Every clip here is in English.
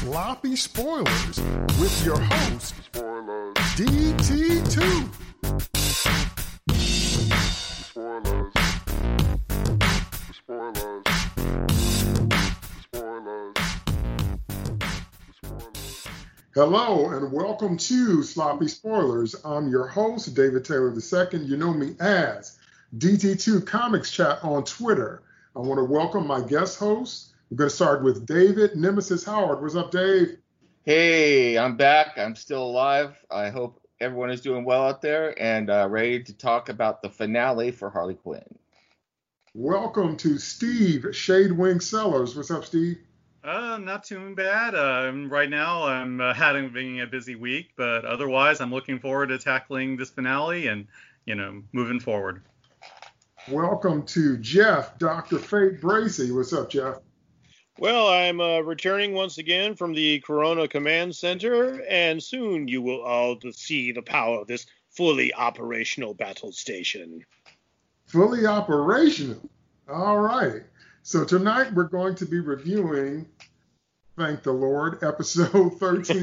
Sloppy Spoilers with your host, DT2. Hello and welcome to Sloppy Spoilers. I'm your host, David Taylor II. You know me as DT2 Comics Chat on Twitter. I want to welcome my guest host. We're going to start with David Nemesis Howard. What's up, Dave? Hey, I'm back. I'm still alive. I hope everyone is doing well out there and ready to talk about the finale for Harley Quinn. Welcome to Steve Shadewing Sellers. What's up, Steve? Not too bad. Right now, I'm having a busy week, but otherwise, I'm looking forward to tackling this finale and, moving forward. Welcome to Jeff, Dr. Fate Bracey. What's up, Jeff? Well, I'm returning once again from the Corona Command Center, and soon you will all see the power of this fully operational battle station. Fully operational. All right. So tonight we're going to be reviewing, thank the Lord, episode 13,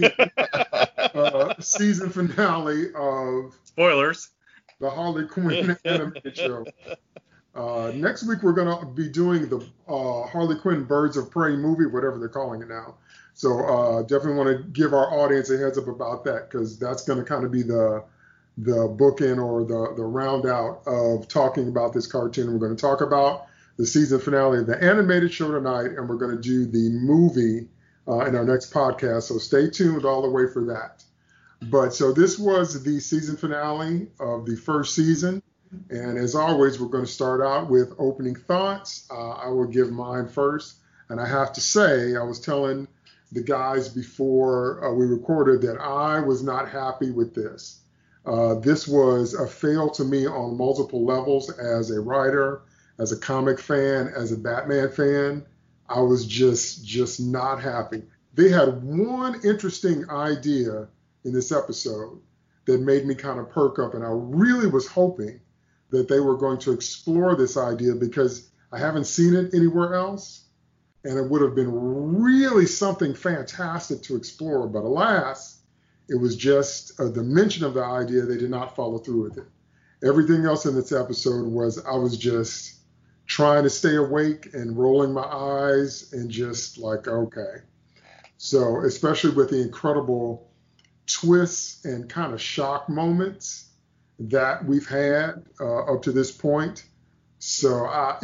season finale of Spoilers. The Harley Quinn animated show. Next week we're going to be doing the Harley Quinn Birds of Prey movie, whatever they're calling it now. So definitely want to give our audience a heads up about that, because that's going to kind of be the bookend or the round out of talking about this cartoon. We're going to talk about the season finale of the animated show tonight, and we're going to do the movie in our next podcast. So stay tuned all the way for that. But so this was the season finale of the first season. And as always, we're going to start out with opening thoughts. I will give mine first. And I have to say, I was telling the guys before we recorded that I was not happy with this. This was a fail to me on multiple levels as a writer, as a comic fan, as a Batman fan. I was just not happy. They had one interesting idea in this episode that made me kind of perk up, and I really was hoping that they were going to explore this idea, because I haven't seen it anywhere else, and it would have been really something fantastic to explore. But alas, it was just the mention of the idea. They did not follow through with it. Everything else in this episode was, I was just trying to stay awake and rolling my eyes and just like, okay. So especially with the incredible twists and kind of shock moments that we've had up to this point. So I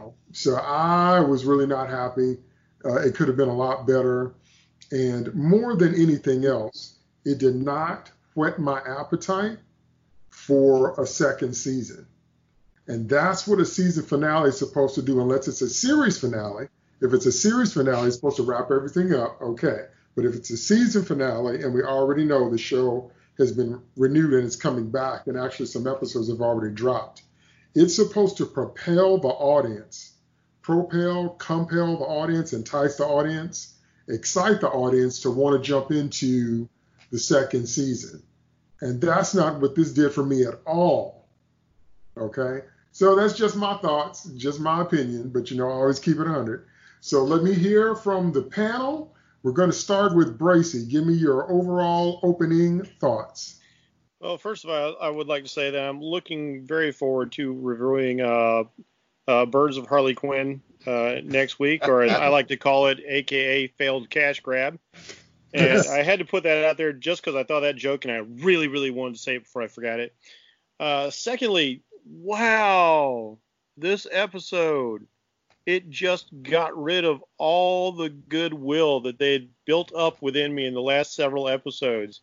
was really not happy. It could have been a lot better. And more than anything else, it did not whet my appetite for a second season. And that's what a season finale is supposed to do, unless it's a series finale. If it's a series finale, it's supposed to wrap everything up, okay. But if it's a season finale, and we already know the show has been renewed and it's coming back, and actually some episodes have already dropped, it's supposed to compel the audience, compel the audience, entice the audience, excite the audience to want to jump into the second season. And that's not what this did for me at all, okay? So that's just my thoughts, just my opinion, but I always keep it 100. So let me hear from the panel. We're going to start with Bracey. Give me your overall opening thoughts. Well, first of all, I would like to say that I'm looking very forward to reviewing Birds of Harley Quinn next week, or as I like to call it, AKA Failed Cash Grab. And yes. I had to put that out there just because I thought that joke, and I really, really wanted to say it before I forgot it. Secondly, wow, this episode, it just got rid of all the goodwill that they had built up within me in the last several episodes.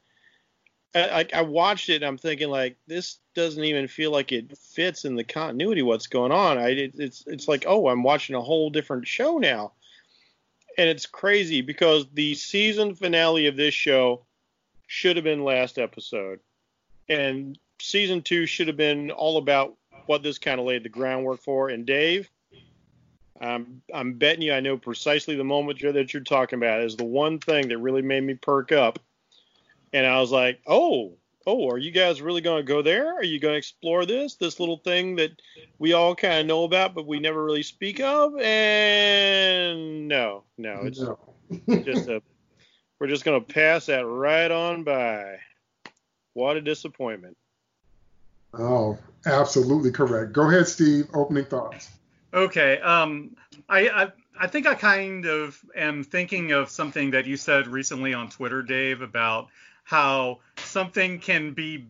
I watched it and I'm thinking, like, this doesn't even feel like it fits in the continuity of what's going on. It's like, oh, I'm watching a whole different show now. And it's crazy because the season finale of this show should have been last episode. And season 2 should have been all about what this kind of laid the groundwork for. And Dave, I'm betting you I know precisely the moment that you're talking about is the one thing that really made me perk up. And I was like, oh, are you guys really going to go there? Are you going to explore this little thing that we all kind of know about, but we never really speak of? And no, it's just We're just going to pass that right on by. What a disappointment. Oh, absolutely correct. Go ahead, Steve. Opening thoughts. Okay. I think I kind of am thinking of something that you said recently on Twitter, Dave, about how something can be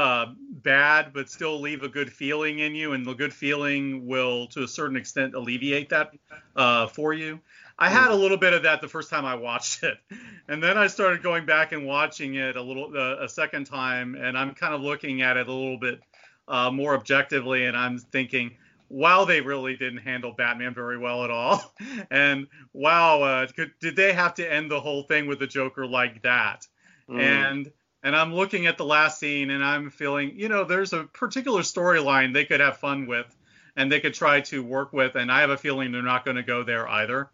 bad but still leave a good feeling in you, and the good feeling will, to a certain extent, alleviate that for you. I had a little bit of that the first time I watched it, and then I started going back and watching it a second time, and I'm kind of looking at it a little bit more objectively, and I'm thinking, wow, they really didn't handle Batman very well at all, and wow, did they have to end the whole thing with the Joker like that? And I'm looking at the last scene, and I'm feeling, there's a particular storyline they could have fun with, and they could try to work with, and I have a feeling they're not going to go there either.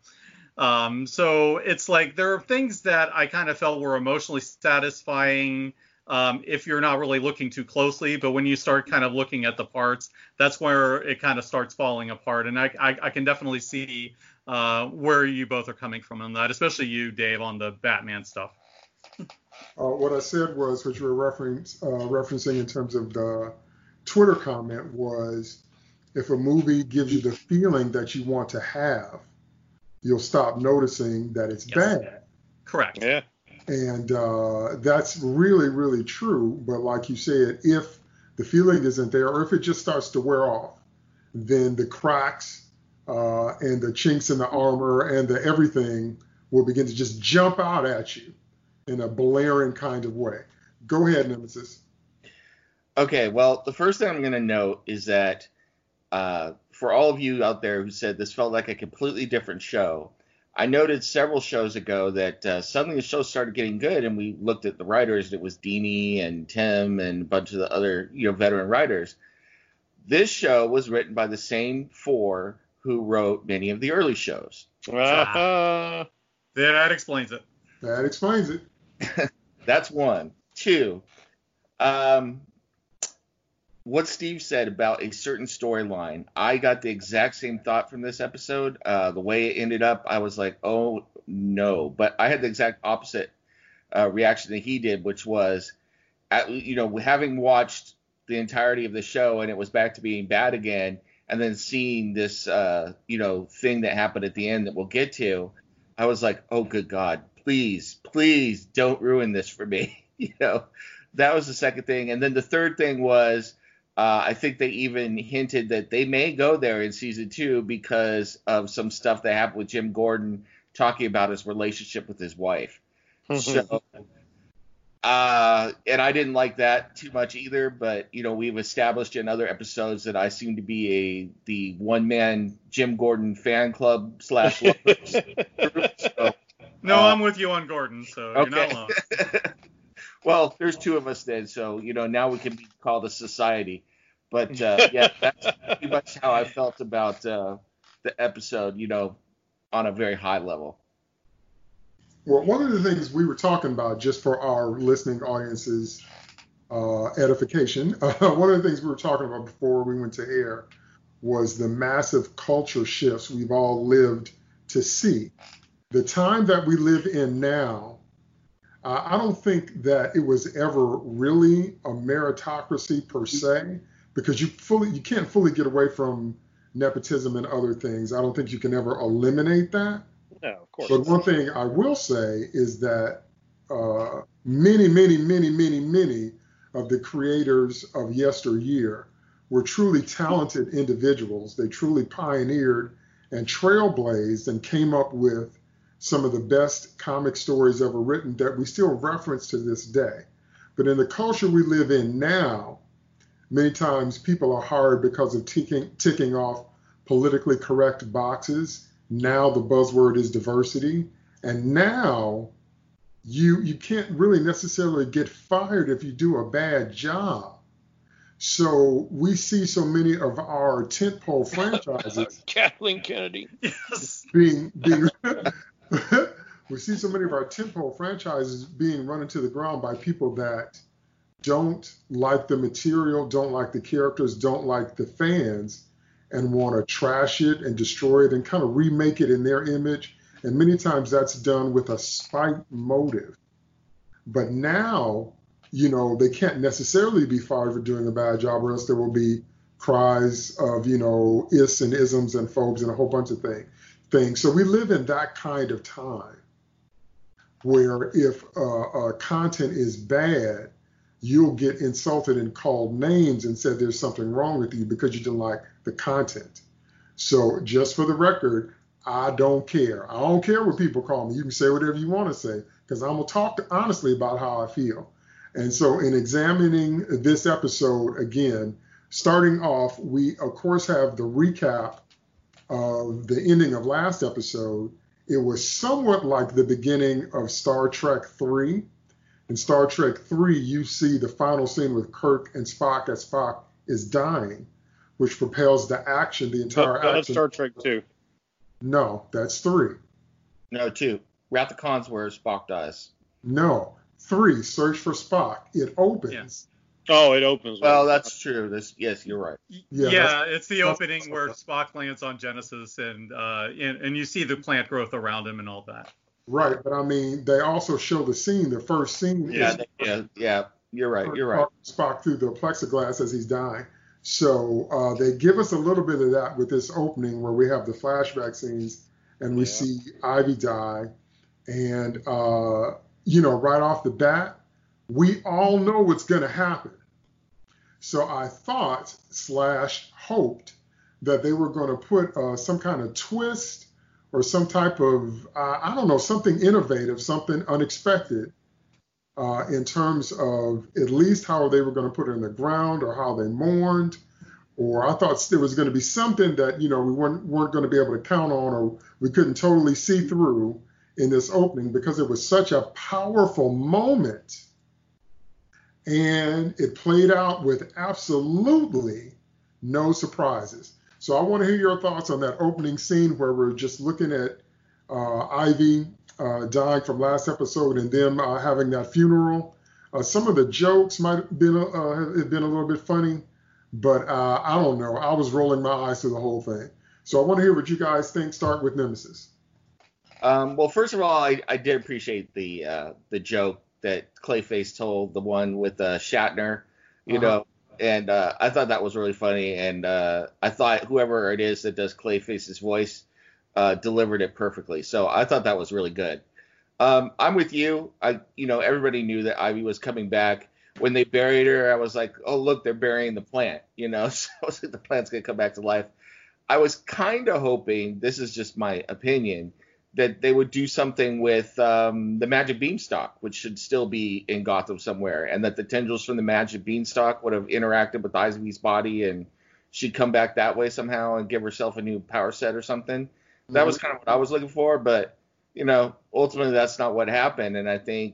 So it's like there are things that I kind of felt were emotionally satisfying if you're not really looking too closely, but when you start kind of looking at the parts, that's where it kind of starts falling apart. And I can definitely see where you both are coming from on that, especially you, Dave, on the Batman stuff. What I said was, which you were referencing in terms of the Twitter comment, was if a movie gives you the feeling that you want to have, you'll stop noticing that it's bad. Correct. Yeah. And that's really, really true. But like you said, if the feeling isn't there, or if it just starts to wear off, then the cracks and the chinks in the armor and the everything will begin to just jump out at you in a blaring kind of way. Go ahead, Nemesis. Okay, well, the first thing I'm going to note is that for all of you out there who said this felt like a completely different show, I noted several shows ago that suddenly the show started getting good, and we looked at the writers, and it was Dini and Tim and a bunch of the other veteran writers. This show was written by the same four who wrote many of the early shows. That explains it. That explains it. That's one. Two, what Steve said about a certain storyline, I got the exact same thought from this episode. The way it ended up, I was like, oh, no. But I had the exact opposite reaction that he did, which was, having watched the entirety of the show and it was back to being bad again, and then seeing this, thing that happened at the end that we'll get to, I was like, oh, good God, please don't ruin this for me. That was the second thing. And then the third thing was, I think they even hinted that they may go there in season 2 because of some stuff that happened with Jim Gordon talking about his relationship with his wife. So, and I didn't like that too much either, but, we've established in other episodes that I seem to be the one-man Jim Gordon fan club / lovers group. So, no, I'm with you on Gordon, so okay. You're not alone. Well, there's two of us then, so, now we can be called a society. But, that's pretty much how I felt about the episode, on a very high level. Well, one of the things we were talking about, just for our listening audience's edification, one of the things we were talking about before we went to air was the massive culture shifts we've all lived to see. The time that we live in now, I don't think that it was ever really a meritocracy per se, because you can't fully get away from nepotism and other things. I don't think you can ever eliminate that. No, of course. But one thing I will say is that many of the creators of yesteryear were truly talented individuals. They truly pioneered and trailblazed and came up with some of the best comic stories ever written that we still reference to this day. But in the culture we live in now, many times people are hired because of ticking off politically correct boxes. Now the buzzword is diversity. And now you can't really necessarily get fired if you do a bad job. So we see so many of our tentpole franchises Kathleen Kennedy. Yes. being we see so many of our tentpole franchises being run into the ground by people that don't like the material, don't like the characters, don't like the fans, and want to trash it and destroy it and kind of remake it in their image And many times that's done with a spite motive. But now, they can't necessarily be fired for doing a bad job, or else there will be cries of, is and isms and phobes and a whole bunch of things. So we live in that kind of time where if content is bad, you'll get insulted and called names and said there's something wrong with you because you didn't like the content. So just for the record, I don't care. I don't care what people call me. You can say whatever you want to say, because I'm going to talk honestly about how I feel. And so in examining this episode again, starting off, we, of course, have the recap of the ending of last episode. It was somewhat like the beginning of Star Trek 3. In Star Trek 3, you see the final scene with Kirk and Spock as Spock is dying, which propels the action, the entire action. That's Star Trek 2. No, that's 3. No, 2. Wrath of Khan's where Spock dies. No, 3. Search for Spock. It opens. Yeah. Oh, it opens. Well, that's true. Yes, you're right. Yeah, it's the opening where Spock lands on Genesis, and you see the plant growth around him and all that. Right, but I mean, they also show the scene. The first scene. Yeah, you're right. You're right. Spock through the plexiglass as he's dying. So they give us a little bit of that with this opening where we have the flashback scenes and we see Ivy die. And, right off the bat, we all know what's going to happen. So I thought / hoped that they were going to put some kind of twist or some type of, something innovative, something unexpected in terms of at least how they were going to put her in the ground or how they mourned. Or I thought there was going to be something that, we weren't going to be able to count on or we couldn't totally see through in this opening because it was such a powerful moment. And it played out with absolutely no surprises. So I want to hear your thoughts on that opening scene where we're just looking at Ivy dying from last episode and them having that funeral. Some of the jokes might have been a little bit funny, but I don't know. I was rolling my eyes through the whole thing. So I want to hear what you guys think. Start with Nemesis. Well, first of all, I did appreciate the joke that Clayface told, the one with Shatner, you know. And I thought that was really funny, and I thought whoever it is that does Clayface's voice delivered it perfectly. So I thought that was really good. I'm with you. Everybody knew that Ivy was coming back. When they buried her, I was like, oh, look, they're burying the plant, So I was like, the plant's going to come back to life. I was kind of hoping, this is just my opinion, that they would do something with the magic beanstalk, which should still be in Gotham somewhere, and that the tendrils from the magic beanstalk would have interacted with Ivy's body and she'd come back that way somehow and give herself a new power set or something. That was kind of what I was looking for, but, ultimately that's not what happened. And I think,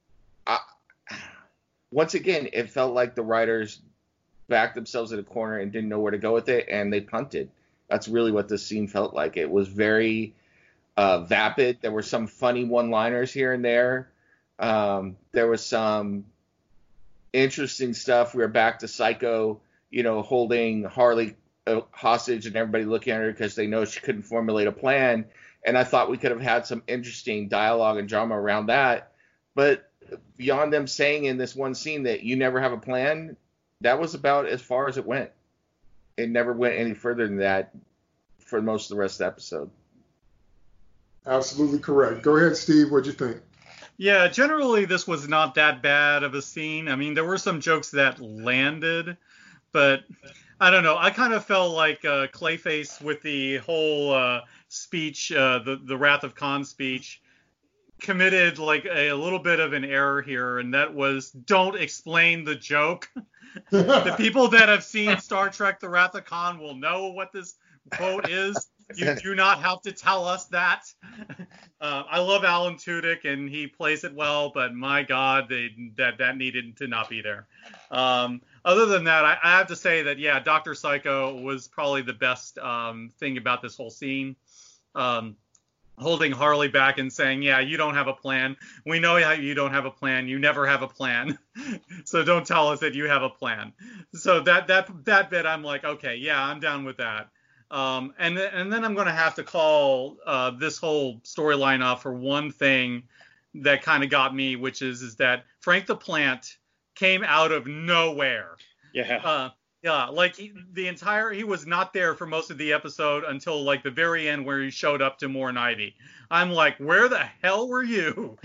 once again, it felt like the writers backed themselves in a corner and didn't know where to go with it, and they punted. That's really what this scene felt like. It was very vapid. There were some funny one-liners here and there. There was some interesting stuff. We were back to Psycho, holding Harley hostage and everybody looking at her because they know she couldn't formulate a plan. And I thought we could have had some interesting dialogue and drama around that. But beyond them saying in this one scene that you never have a plan, that was about as far as it went. It never went any further than that for most of the rest of the episode. Absolutely correct. Go ahead, Steve. What'd you think? Yeah, generally this was not that bad of a scene. I mean, there were some jokes that landed, but I don't know. I kind of felt like Clayface with the whole speech, the Wrath of Khan speech, committed like a little bit of an error here, and that was don't explain the joke. The people that have seen Star Trek The Wrath of Khan will know what this quote is. You do not have to tell us that. I love Alan Tudyk, and he plays it well, but my God, that needed to not be there. Other than that, I have to say that, yeah, Dr. Psycho was probably the best thing about this whole scene. Holding Harley back and saying, yeah, you don't have a plan. We know how you don't have a plan. You never have a plan. So don't tell us that you have a plan. So that bit, I'm like, okay, yeah, I'm down with that. And then I'm going to have to call this whole storyline off for one thing that kind of got me, which is that Frank the Plant came out of nowhere. Yeah. Yeah, like he was not there for most of the episode until like the very end where he showed up to Moore and Ivy. I'm like, where the hell were you?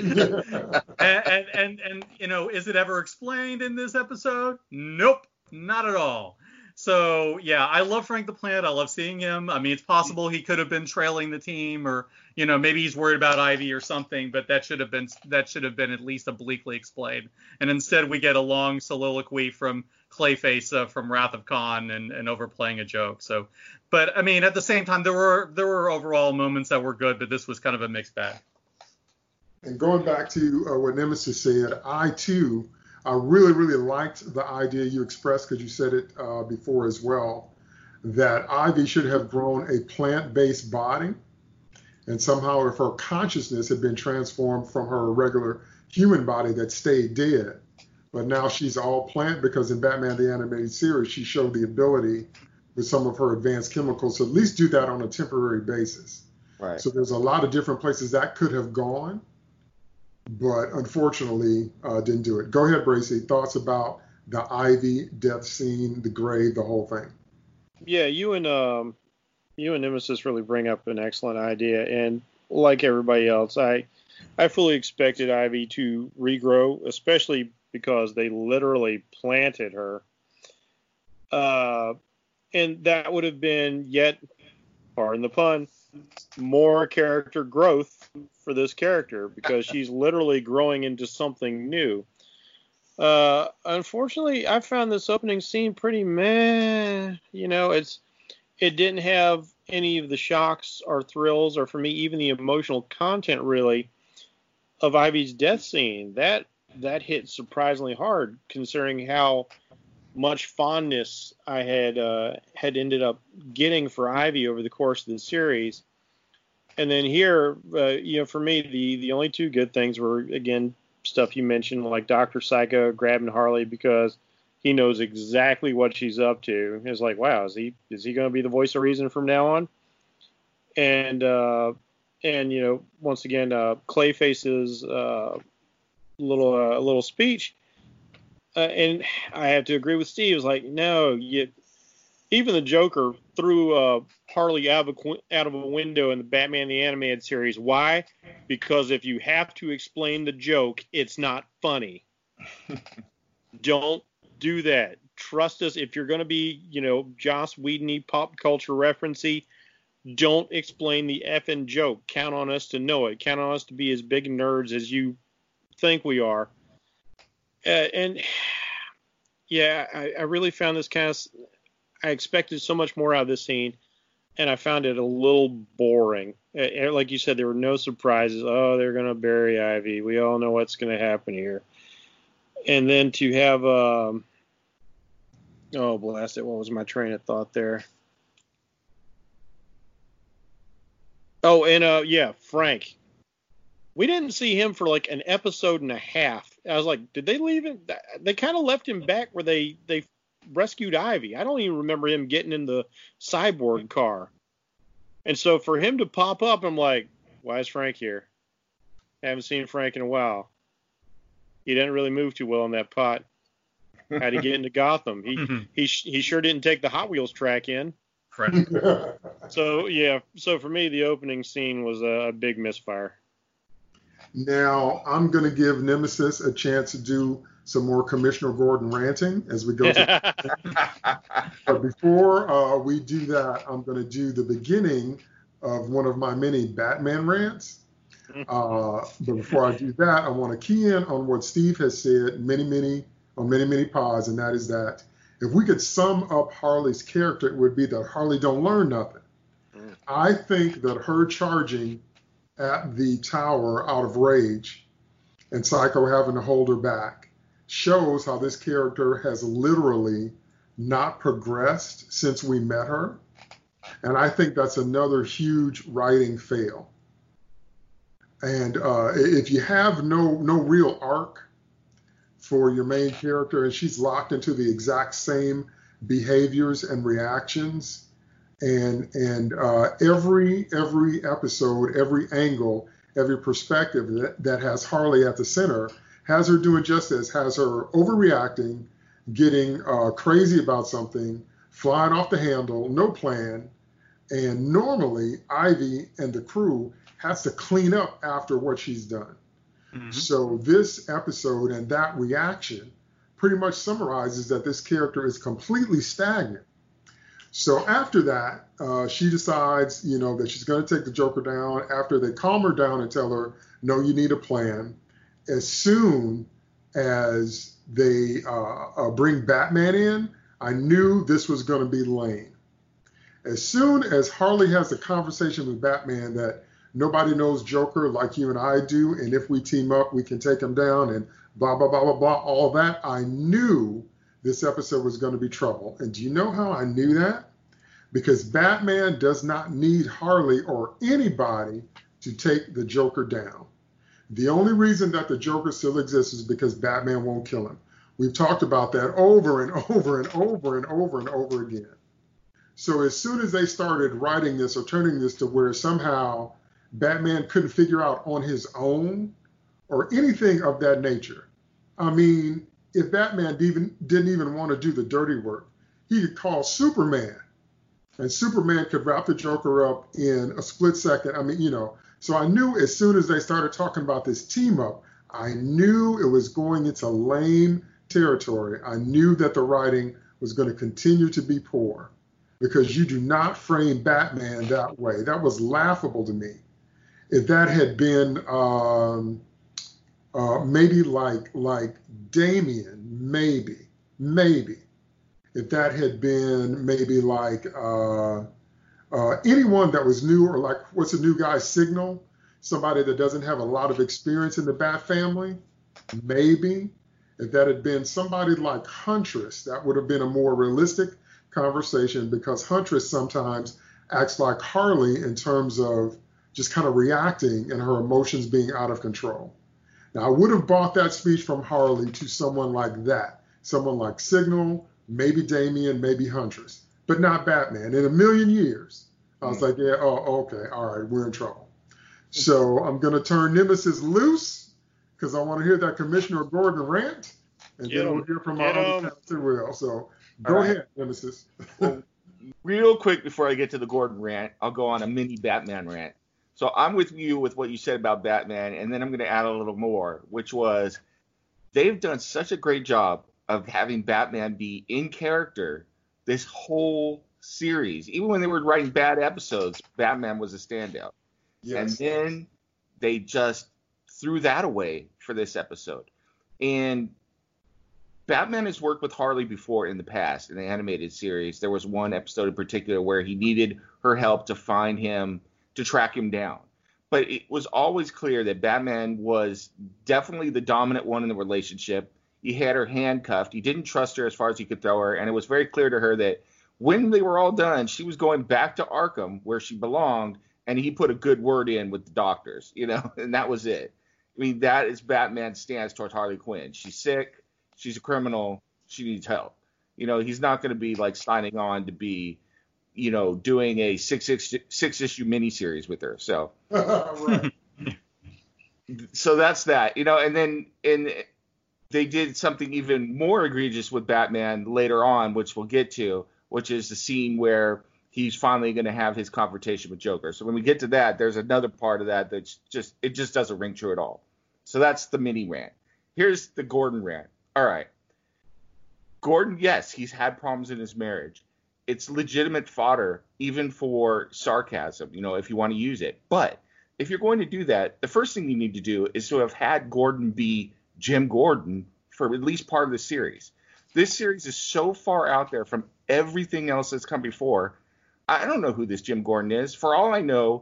and you know, is it ever explained in this episode? Nope, not at all. So yeah, I love Frank the Plant. I love seeing him. I mean, it's possible he could have been trailing the team, or you know, maybe he's worried about Ivy or something. But that should have been at least obliquely explained. And instead, we get a long soliloquy from Clayface from Wrath of Khan and overplaying a joke. So, but I mean, at the same time, there were overall moments that were good, but this was kind of a mixed bag. And going back to what Nemesis said, I really, really liked the idea you expressed, because you said it before as well, that Ivy should have grown a plant-based body, and somehow if her consciousness had been transformed from her regular human body that stayed dead, but now she's all plant, because in Batman the Animated Series, she showed the ability with some of her advanced chemicals to at least do that on a temporary basis. Right. So there's a lot of different places that could have gone, but unfortunately didn't do it. Go ahead, Bracy. Thoughts about the Ivy death scene, the grave, the whole thing? Yeah, you and Nemesis really bring up an excellent idea, and like everybody else, I fully expected Ivy to regrow, especially because they literally planted her. And that would have been yet, pardon the pun, more character growth for this character, because she's literally growing into something new. Unfortunately, I found this opening scene pretty meh. You know, it didn't have any of the shocks or thrills, or for me, even the emotional content really of Ivy's death scene. That hit surprisingly hard, considering how much fondness I had ended up getting for Ivy over the course of the series. And then here, you know, for me, the only two good things were, again, stuff you mentioned, like Dr. Psycho grabbing Harley because he knows exactly what she's up to. It's like, wow, is he going to be the voice of reason from now on? And you know, once again, Clayface's little speech, and I have to agree with Steve. It's like, no, even the Joker threw Harley out of a window in the Batman the Animated Series. Why? Because if you have to explain the joke, it's not funny. Don't do that. Trust us. If you're going to be, you know, Joss Whedon-y pop culture referencey, don't explain the effing joke. Count on us to know it. Count on us to be as big nerds as you think we are. And yeah, I really found this I expected so much more out of this scene, and I found it a little boring. Like you said, there were no surprises. Oh, they're going to bury Ivy. We all know what's going to happen here. And then to have, oh, blast it, what was my train of thought there? Oh, and yeah, Frank. We didn't see him for like an episode and a half. I was like, did they leave him? They kind of left him back where they rescued Ivy. I don't even remember him getting in the cyborg car. And so for him to pop up, I'm like, why is Frank here? I haven't seen Frank in a while. He didn't really move too well on that pot. How'd he get into Gotham? He sure didn't take the Hot Wheels track in. So yeah, so for me, the opening scene was a big misfire. Now, I'm going to give Nemesis a chance to do some more Commissioner Gordon ranting as we go to But before we do that, I'm going to do the beginning of one of my many Batman rants. But before I do that, I want to key in on what Steve has said many pods, and that is that if we could sum up Harley's character, it would be that Harley don't learn nothing. I think that her charging at the tower out of rage and Psycho having to hold her back shows how this character has literally not progressed since we met her. And I think that's another huge writing fail. And if you have no real arc for your main character and she's locked into the exact same behaviors and reactions, and every episode, every angle, every perspective that has Harley at the center has her doing just this, has her overreacting, getting crazy about something, flying off the handle, no plan. And normally Ivy and the crew has to clean up after what she's done. Mm-hmm. So this episode and that reaction pretty much summarizes that this character is completely stagnant. So after that, she decides, that she's going to take the Joker down. After they calm her down and tell her, no, you need a plan. As soon as they bring Batman in, I knew this was going to be lame. As soon as Harley has a conversation with Batman that nobody knows Joker like you and I do, and if we team up, we can take him down, and blah, blah, blah, blah, blah, all that, I knew this episode was going to be trouble. And do you know how I knew that? Because Batman does not need Harley or anybody to take the Joker down. The only reason that the Joker still exists is because Batman won't kill him. We've talked about that over and over and over and over and over again. So as soon as they started writing this or turning this to where somehow Batman couldn't figure out on his own or anything of that nature, I mean, if Batman didn't even want to do the dirty work, he could call Superman, and Superman could wrap the Joker up in a split second. I mean, so I knew as soon as they started talking about this team up, I knew it was going into lame territory. I knew that the writing was going to continue to be poor, because you do not frame Batman that way. That was laughable to me. If that had been maybe like Damian, maybe. If that had been maybe like anyone that was new, or like, what's the new guy, Signal? Somebody that doesn't have a lot of experience in the Bat family, maybe. If that had been somebody like Huntress, that would have been a more realistic conversation, because Huntress sometimes acts like Harley in terms of just kind of reacting and her emotions being out of control. Now, I would have bought that speech from Harley to someone like that, someone like Signal, maybe Damian, maybe Huntress, but not Batman. In a million years, I was like, yeah, oh, okay, all right, we're in trouble. So I'm going to turn Nemesis loose, because I want to hear that Commissioner Gordon rant, and then we'll hear from our other cats as well. So go ahead, Nemesis. Well, real quick before I get to the Gordon rant, I'll go on a mini Batman rant. So I'm with you with what you said about Batman, and then I'm going to add a little more, which was they've done such a great job of having Batman be in character this whole series. Even when they were writing bad episodes, Batman was a standout. Yes. And then they just threw that away for this episode. And Batman has worked with Harley before in the past in the animated series. There was one episode in particular where he needed her help to find him, to track him down. But it was always clear that Batman was definitely the dominant one in the relationship. He had her handcuffed. He didn't trust her as far as he could throw her. And it was very clear to her that when they were all done, she was going back to Arkham where she belonged. And he put a good word in with the doctors, and that was it. I mean, that is Batman's stance towards Harley Quinn. She's sick. She's a criminal. She needs help. He's not going to be like signing on to be, doing a six issue miniseries with her. So, Right. So that's that, and then they did something even more egregious with Batman later on, which we'll get to, which is the scene where he's finally going to have his confrontation with Joker. So when we get to that, there's another part of that that's it just doesn't ring true at all. So that's the mini rant. Here's the Gordon rant. All right. Gordon, yes, he's had problems in his marriage. It's legitimate fodder, even for sarcasm, if you want to use it. But if you're going to do that, the first thing you need to do is to have had Gordon be Jim Gordon for at least part of the series. This series is so far out there from everything else that's come before. I don't know who this Jim Gordon is. For all I know,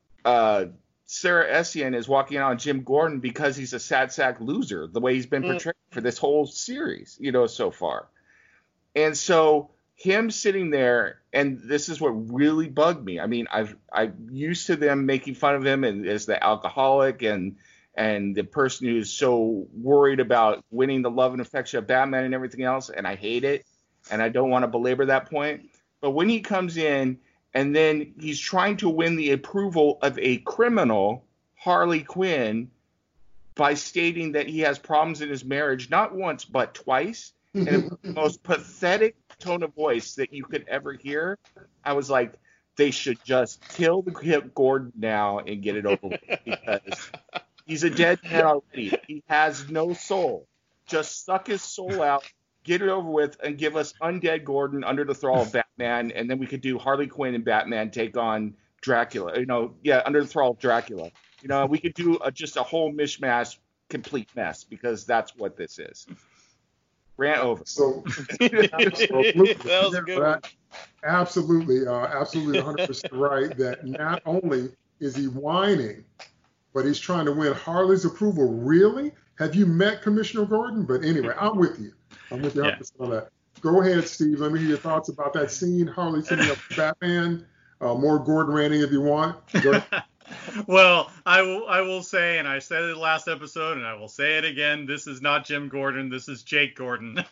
Sarah Essien is walking out on Jim Gordon because he's a sad sack loser, the way he's been portrayed for this whole series, so far. And so him sitting there, and this is what really bugged me. I mean, I'm used to them making fun of him and as the alcoholic and the person who's so worried about winning the love and affection of Batman and everything else, and I hate it, and I don't want to belabor that point. But when he comes in and then he's trying to win the approval of a criminal, Harley Quinn, by stating that he has problems in his marriage, not once, but twice, in the most pathetic tone of voice that you could ever hear. I was like, they should just kill the Gordon now and get it over with, because he's a dead man already. He has no soul. Just suck his soul out, get it over with, and give us undead Gordon under the thrall of Batman, and then we could do Harley Quinn and Batman take on Dracula. Under the thrall of Dracula. We could do just a whole mishmash, complete mess, because that's what this is. Rant over. So that was a good one. Absolutely 100% right. That not only is he whining, but he's trying to win Harley's approval. Really? Have you met Commissioner Gordon? But anyway, I'm with you. I'm with you 100% on that. Go ahead, Steve. Let me hear your thoughts about that scene. Harley teaming up with Batman. More Gordon ranting if you want. Go ahead. Well, I will say, and I said it last episode, and I will say it again, this is not Jim Gordon. This is Jake Gordon.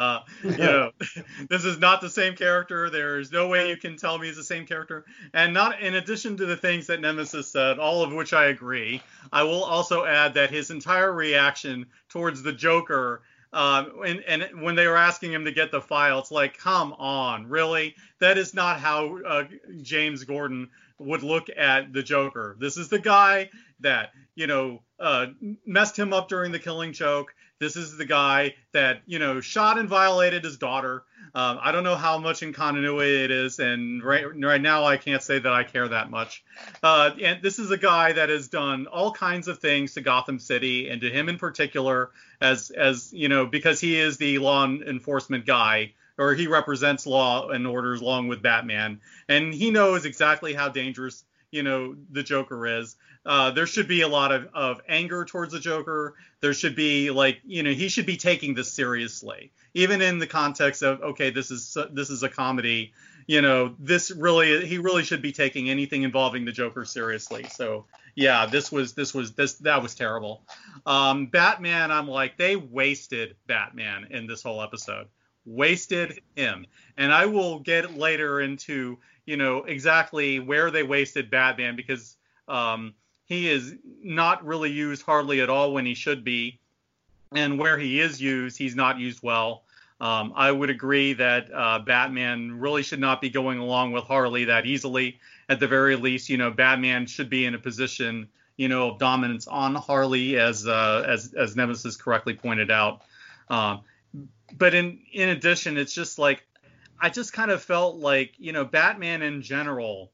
This is not the same character. There is no way you can tell me it's the same character. And not in addition to the things that Nemesis said, all of which I agree, I will also add that his entire reaction towards the Joker, and when they were asking him to get the file, it's like, come on, really? That is not how James Gordon would look at the Joker. This is the guy that, messed him up during the Killing Joke. This is the guy that, shot and violated his daughter. I don't know how much in continuity it is, and right now I can't say that I care that much. And this is a guy that has done all kinds of things to Gotham City, and to him in particular, as because he is the law enforcement guy, or he represents law and orders along with Batman, and he knows exactly how dangerous, the Joker is. There should be a lot of anger towards the Joker. There should be he should be taking this seriously, even in the context of, okay, this is a comedy. He really should be taking anything involving the Joker seriously. So yeah, that was terrible. Batman, I'm like, they wasted Batman in this whole episode. Wasted him. And I will get later into, exactly where they wasted Batman, because he is not really used hardly at all when he should be. And where he is used, he's not used well. I would agree that Batman really should not be going along with Harley that easily. At the very least, Batman should be in a position, of dominance on Harley, as Nemesis correctly pointed out. But in addition, it's just like, I just kind of felt like, Batman in general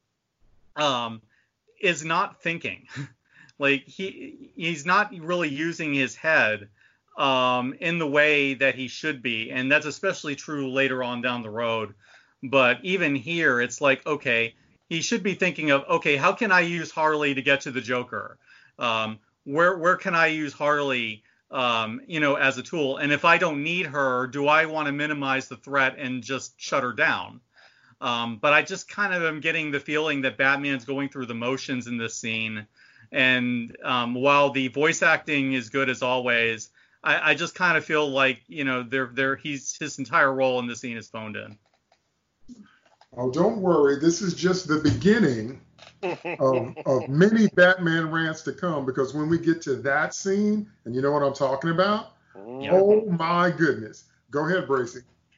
is not thinking. Like, he's not really using his head in the way that he should be. And that's especially true later on down the road. But even here, it's like, okay, he should be thinking of, okay, how can I use Harley to get to the Joker? Where can I use Harley as a tool? And if I don't need her, do I want to minimize the threat and just shut her down? But I just kind of am getting the feeling that Batman's going through the motions in this scene. And while the voice acting is good as always, I just kind of feel like, his entire role in the scene is phoned in. Oh, don't worry. This is just the beginning of many Batman rants to come, because when we get to that scene, and you know what I'm talking about, oh my goodness. Go ahead, Bracy.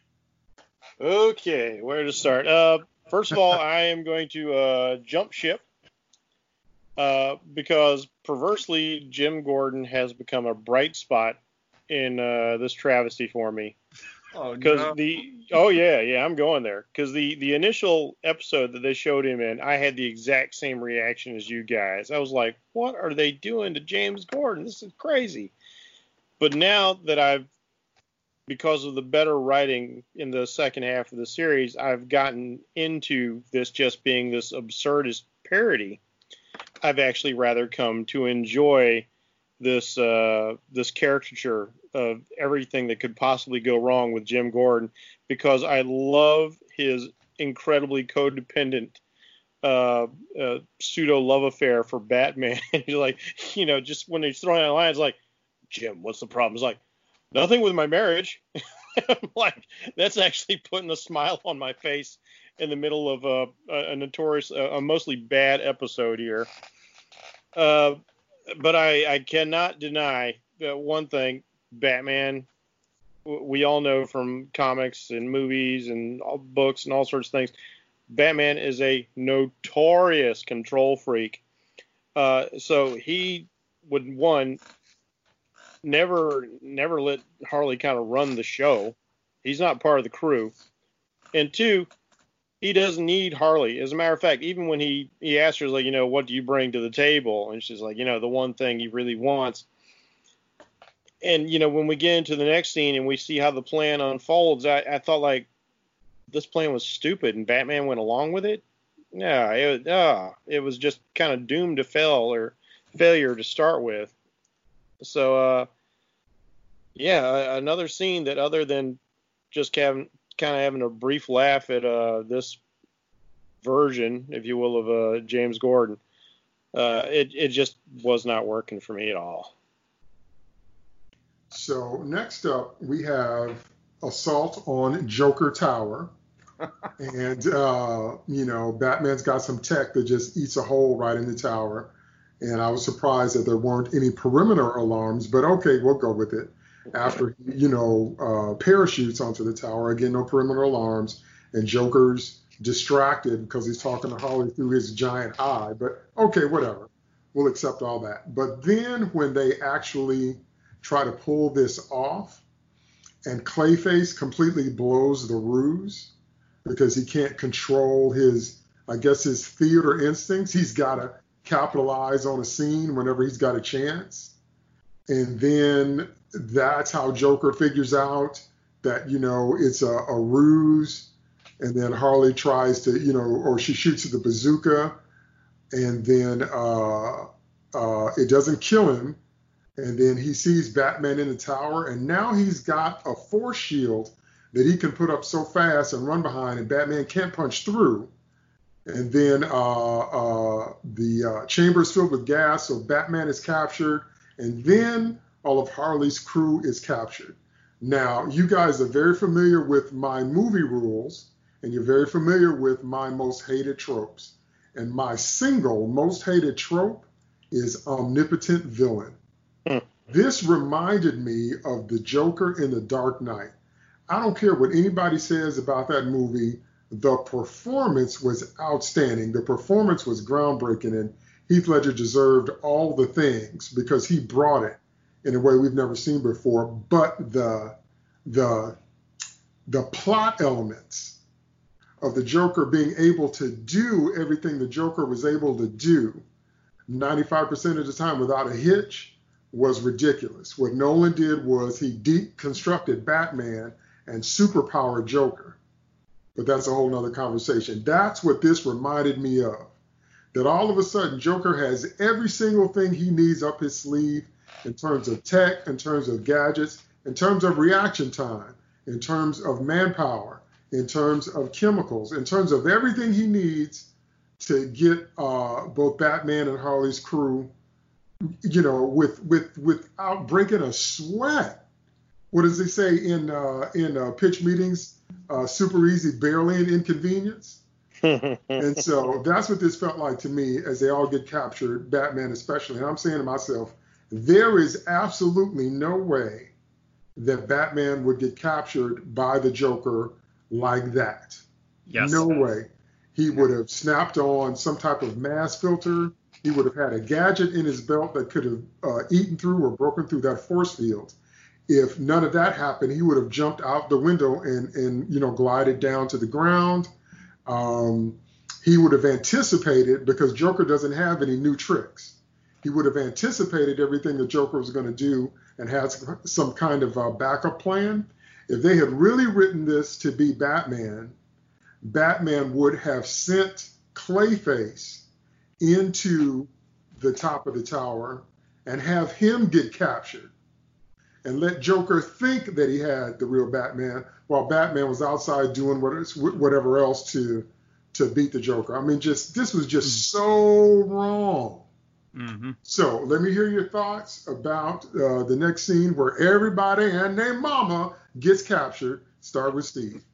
Okay, where to start? First of all, I am going to jump ship because perversely, Jim Gordon has become a bright spot in this travesty for me. Because I'm going there. Because the initial episode that they showed him in, I had the exact same reaction as you guys. I was like, what are they doing to James Gordon? This is crazy. But now that because of the better writing in the second half of the series, I've gotten into this just being this absurdist parody. I've actually rather come to enjoy this caricature of everything that could possibly go wrong with Jim Gordon, because I love his incredibly codependent pseudo love affair for Batman. He's like, just when he's throwing out lines like, Jim, what's the problem? He's like, nothing with my marriage. I'm like, that's actually putting a smile on my face in the middle of a notorious, a mostly bad episode here. But I cannot deny that one thing, Batman, we all know from comics and movies and books and all sorts of things, Batman is a notorious control freak. So he would, one, never let Harley kind of run the show. He's not part of the crew. And two, he doesn't need Harley. As a matter of fact, even when he asked her, like, what do you bring to the table? And she's like, the one thing he really wants. And, when we get into the next scene and we see how the plan unfolds, I thought, like, this plan was stupid and Batman went along with it. No, it was just kind of doomed to failure to start with. So, another scene that, other than just kind of having a brief laugh at this version, if you will, of James Gordon, it just was not working for me at all. So next up, we have Assault on Joker Tower. And, Batman's got some tech that just eats a hole right in the tower. And I was surprised that there weren't any perimeter alarms, but okay, we'll go with it. After, parachutes onto the tower, again, no perimeter alarms, and Joker's distracted because he's talking to Harley through his giant eye, but okay, whatever. We'll accept all that. But then when they actually try to pull this off, and Clayface completely blows the ruse because he can't control his theater instincts. He's got to capitalize on a scene whenever he's got a chance. And then that's how Joker figures out that, it's a ruse. And then Harley tries to, or she shoots the bazooka, and then it doesn't kill him. And then he sees Batman in the tower, and now he's got a force shield that he can put up so fast and run behind, and Batman can't punch through. And then the chamber is filled with gas, so Batman is captured, and then all of Harley's crew is captured. Now, you guys are very familiar with my movie rules, and you're very familiar with my most hated tropes. And my single most hated trope is omnipotent villain. This reminded me of the Joker in The Dark Knight. I don't care what anybody says about that movie. The performance was outstanding. The performance was groundbreaking, and Heath Ledger deserved all the things because he brought it in a way we've never seen before. But the plot elements of the Joker being able to do everything the Joker was able to do 95% of the time without a hitch was ridiculous. What Nolan did was he deconstructed Batman and superpowered Joker. But that's a whole nother conversation. That's what this reminded me of. That all of a sudden Joker has every single thing he needs up his sleeve in terms of tech, in terms of gadgets, in terms of reaction time, in terms of manpower, in terms of chemicals, in terms of everything he needs to get both Batman and Harley's crew, without breaking a sweat. What does they say in pitch meetings? Super easy, barely an inconvenience. And so that's what this felt like to me as they all get captured, Batman especially. And I'm saying to myself, there is absolutely no way that Batman would get captured by the Joker like that. Yes. No way. He would have snapped on some type of mass filter. He would have had a gadget in his belt that could have eaten through or broken through that force field. If none of that happened, he would have jumped out the window and glided down to the ground. He would have anticipated, because Joker doesn't have any new tricks. He would have anticipated everything the Joker was going to do and had some kind of backup plan. If they had really written this to be Batman, Batman would have sent Clayface into the top of the tower and have him get captured and let Joker think that he had the real Batman while Batman was outside doing whatever else to beat the Joker. I mean, this was just so wrong. Mm-hmm. So let me hear your thoughts about the next scene where everybody and their mama gets captured. Start with Steve.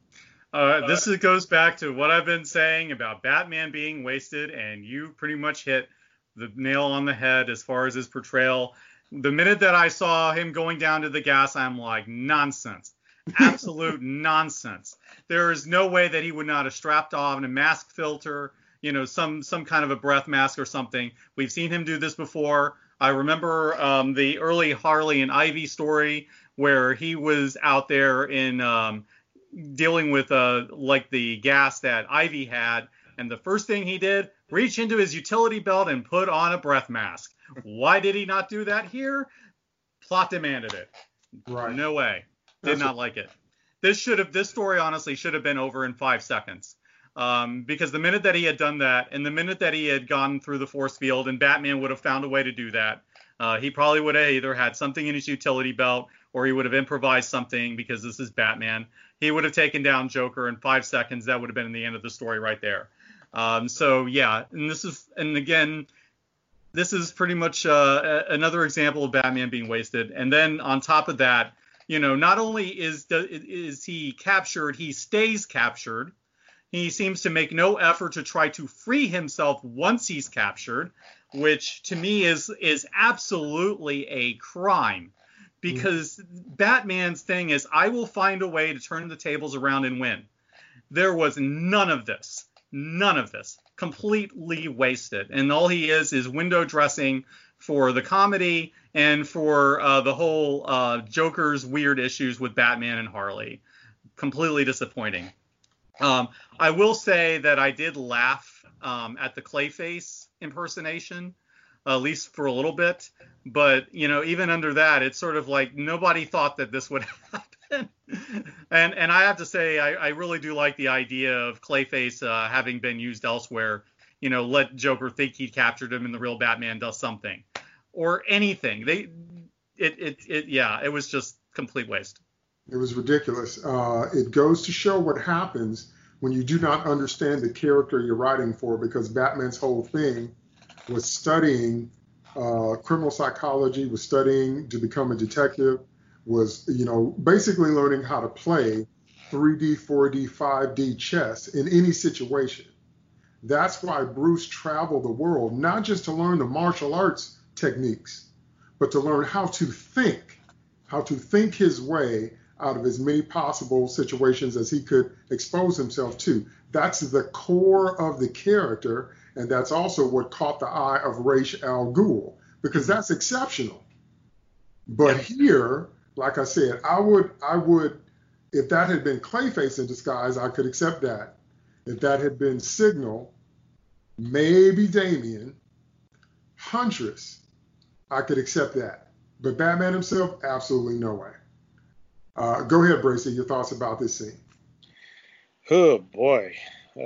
Goes back to what I've been saying about Batman being wasted, and you pretty much hit the nail on the head as far as his portrayal. The minute that I saw him going down to the gas, I'm like, nonsense. Absolute nonsense. There is no way that he would not have strapped on a mask filter, some kind of a breath mask or something. We've seen him do this before. I remember the early Harley and Ivy story where he was out there in dealing with like the gas that Ivy had, and the first thing he did, reach into his utility belt and put on a breath mask. Why did he not do that here? Plot demanded it. Right. No way. Did not like it. This story honestly should have been over in 5 seconds. Because the minute that he had done that, and the minute that he had gone through the force field, and Batman would have found a way to do that, he probably would have either had something in his utility belt, or he would have improvised something, because this is Batman. He would have taken down Joker in 5 seconds. That would have been the end of the story right there. So yeah, and again, this is pretty much another example of Batman being wasted. And then on top of that, not only is he captured, he stays captured. He seems to make no effort to try to free himself once he's captured, which to me is absolutely a crime. Because Batman's thing is, I will find a way to turn the tables around and win. There was none of this. Completely wasted. And all he is window dressing for the comedy and for the whole Joker's weird issues with Batman and Harley. Completely disappointing. I will say that I did laugh at the Clayface impersonation, at least for a little bit. But, even under that, it's sort of like nobody thought that this would happen. And I have to say, I really do like the idea of Clayface having been used elsewhere. Let Joker think he captured him and the real Batman does something. Or anything. It was just complete waste. It was ridiculous. It goes to show what happens when you do not understand the character you're writing for, because Batman's whole thing was studying criminal psychology, was studying to become a detective, was, basically learning how to play 3D, 4D, 5D chess in any situation. That's why Bruce traveled the world, not just to learn the martial arts techniques, but to learn how to think his way out of as many possible situations as he could expose himself to. That's the core of the character, and that's also what caught the eye of Ra's al Ghul, because that's exceptional. But here, like I said, I would, if that had been Clayface in disguise, I could accept that. If that had been Signal, maybe Damian, Huntress, I could accept that. But Batman himself, absolutely no way. Go ahead, Bracy, your thoughts about this scene. Oh, boy.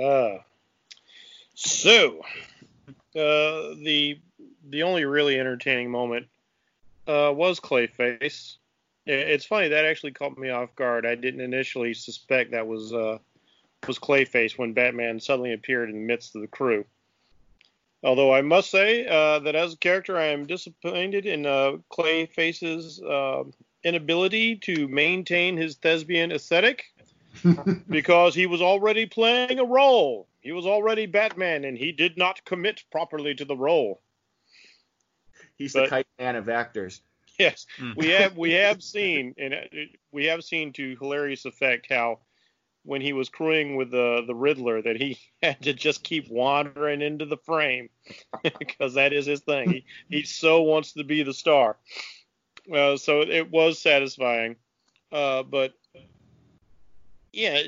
So, the only really entertaining moment was Clayface. It's funny, that actually caught me off guard. I didn't initially suspect that was Clayface when Batman suddenly appeared in the midst of the crew. Although I must say that as a character, I am disappointed in Clayface's inability to maintain his thespian aesthetic, because he was already playing a role. He was already Batman, and he did not commit properly to the role. He's the kite man of actors. Yes, we have seen to hilarious effect how when he was crewing with the Riddler that he had to just keep wandering into the frame because that is his thing. He so wants to be the star. So it was satisfying, but yeah,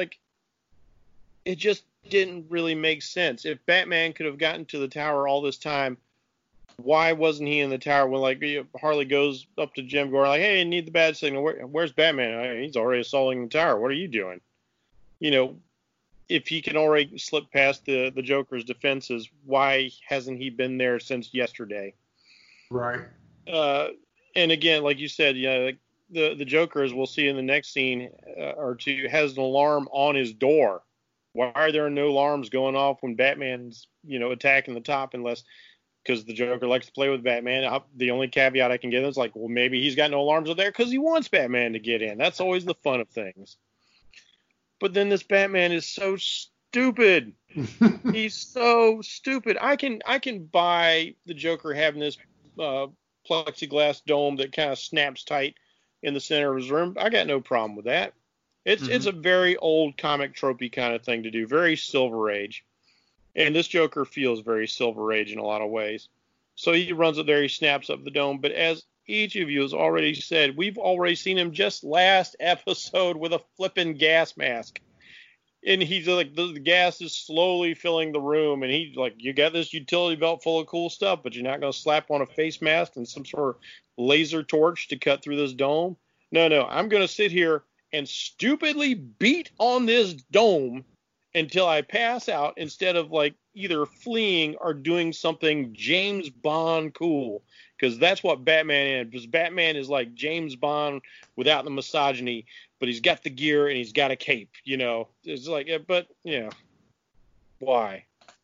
it just didn't really make sense. If Batman could have gotten to the tower all this time, why wasn't he in the tower when Harley goes up to Jim Gordon hey, I need the bad signal. Where's Batman? He's already assaulting the tower. What are you doing? If he can already slip past the Joker's defenses, why hasn't he been there since yesterday? Right. And again, like you said, the Joker, as we'll see in the next scene or two, has an alarm on his door. Why are there no alarms going off when Batman's, attacking the top because the Joker likes to play with Batman? The only caveat I can give is maybe he's got no alarms up there because he wants Batman to get in. That's always the fun of things. But then this Batman is so stupid. He's so stupid. I can buy the Joker having this plexiglass dome that kind of snaps tight in the center of his room. I got no problem with that. It's a very old comic tropey kind of thing to do, very Silver Age. And this Joker feels very Silver Age in a lot of ways. So he runs up there, he snaps up the dome. But as each of you has already said, we've already seen him just last episode with a flippin' gas mask. And he's like, the gas is slowly filling the room. And he's like, you got this utility belt full of cool stuff, but you're not going to slap on a face mask and some sort of laser torch to cut through this dome? No, I'm going to sit here and stupidly beat on this dome until I pass out instead of like either fleeing or doing something James Bond cool. Because that's what Batman is. Because Batman is like James Bond without the misogyny, but he's got the gear and he's got a cape, you know. It's like, but, you know, why?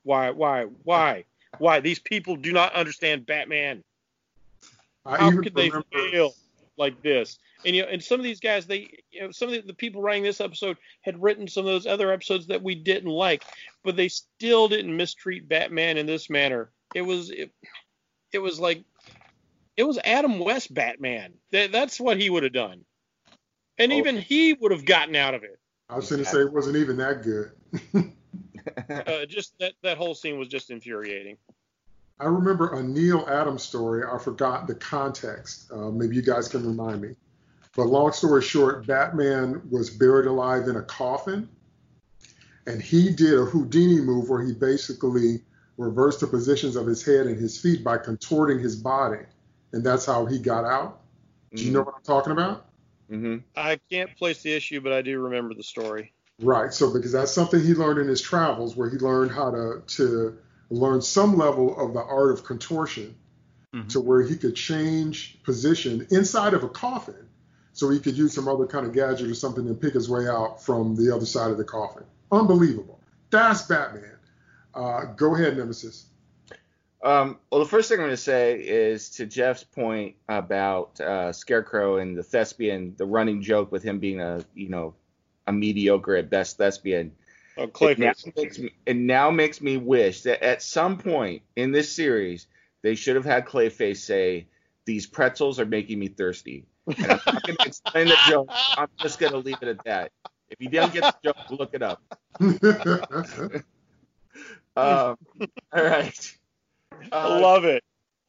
These people do not understand Batman. How could they fail like this? And, you know, and some of these guys, some of the people writing this episode had written some of those other episodes that we didn't like, but they still didn't mistreat Batman in this manner. It was like, it was Adam West Batman. That's what he would have done. And even he would have gotten out of it. I was going to say it wasn't even that good. Just that whole scene was just infuriating. I remember a Neil Adams story. I forgot the context. Maybe you guys can remind me. But long story short, Batman was buried alive in a coffin. And he did a Houdini move where he basically reversed the positions of his head and his feet by contorting his body. And that's how he got out. Do you know what I'm talking about? Mm-hmm. I can't place the issue, but I do remember the story. Right. So because that's something he learned in his travels, where he learned how to learn some level of the art of contortion to where he could change position inside of a coffin. So he could use some other kind of gadget or something and pick his way out from the other side of the coffin. Unbelievable. That's Batman. Go ahead, Nemesis. Well, the first thing I'm going to say is to Jeff's point about Scarecrow and the thespian, the running joke with him being a mediocre at best thespian. Oh, it now makes me wish that at some point in this series they should have had Clayface say, "These pretzels are making me thirsty." And I'm not going to explain the joke. I'm just going to leave it at that. If you didn't get the joke, look it up. All right. Love it.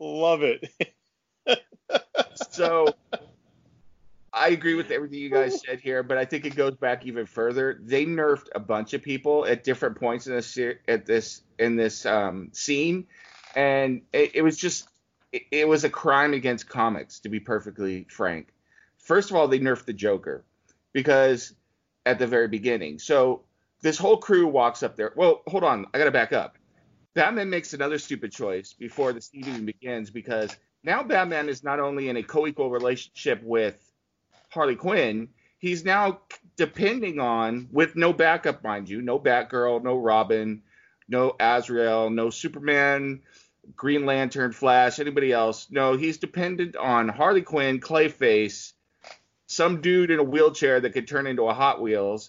So I agree with everything you guys said here, but I think it goes back even further. They nerfed a bunch of people at different points in this scene, and it was just it was a crime against comics, to be perfectly frank. First of all, they nerfed the Joker because at the very beginning. So this whole crew walks up there. Well, hold on, I got to back up. Batman makes another stupid choice before the scene even begins, because now Batman is not only in a co-equal relationship with Harley Quinn, he's now depending on, with no backup, mind you, no Batgirl, no Robin, no Azrael, no Superman, Green Lantern, Flash, anybody else. No, he's dependent on Harley Quinn, Clayface, some dude in a wheelchair that could turn into a Hot Wheels,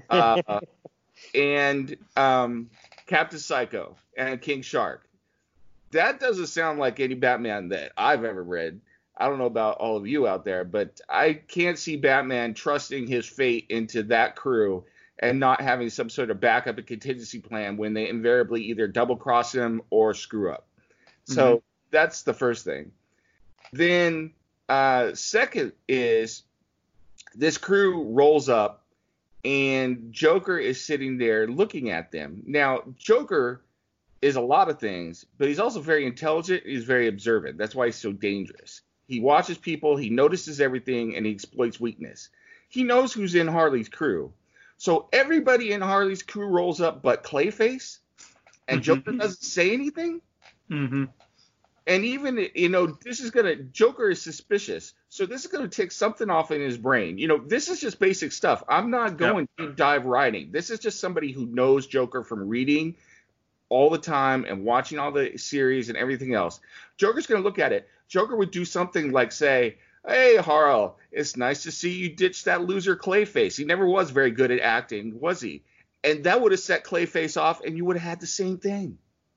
and Captain Psycho and King Shark. That doesn't sound like any Batman that I've ever read. I don't know about all of you out there, but I can't see Batman trusting his fate into that crew and not having some sort of backup and contingency plan when they invariably either double cross him or screw up. So that's the first thing. Then second is this crew rolls up and Joker is sitting there looking at them. Now, Joker is a lot of things, but he's also very intelligent. He's very observant. That's why he's so dangerous. He watches people, he notices everything, and he exploits weakness. He knows who's in Harley's crew. So everybody in Harley's crew rolls up but Clayface, and Joker doesn't say anything? Mm-hmm. And even, Joker is suspicious. So this is going to take something off in his brain. This is just basic stuff. I'm not going deep dive writing. This is just somebody who knows Joker from reading all the time and watching all the series and everything else. Joker's going to look at it. Joker would do something like say, Hey, Harl, it's nice to see you ditch that loser Clayface. He never was very good at acting, was he? And that would have set Clayface off, and you would have had the same thing.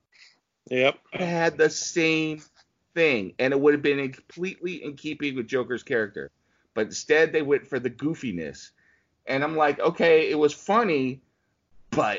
Yep. You would have had the same thing, and it would have been completely in keeping with Joker's character. But instead, they went for the goofiness. And I'm like, okay, it was funny, but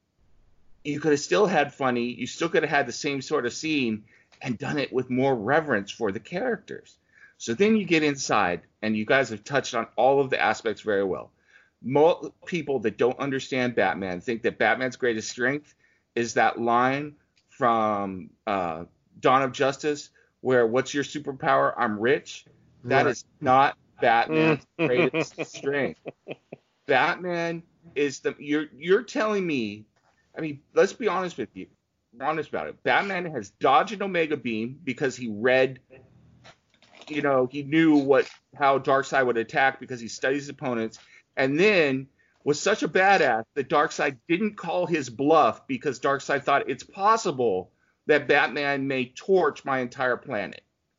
you could have still had funny. You still could have had the same sort of scene and done it with more reverence for the characters. So then you get inside, and you guys have touched on all of the aspects very well. Most people that don't understand Batman think that Batman's greatest strength is that line from Dawn of Justice where, what's your superpower? I'm rich. That is not Batman's greatest strength. Batman is you're telling me, I mean, let's be honest with you. Honest about it. Batman has dodged an Omega Beam because he read, he knew how Darkseid would attack because he studies his opponents, and then was such a badass that Darkseid didn't call his bluff because Darkseid thought it's possible that Batman may torch my entire planet.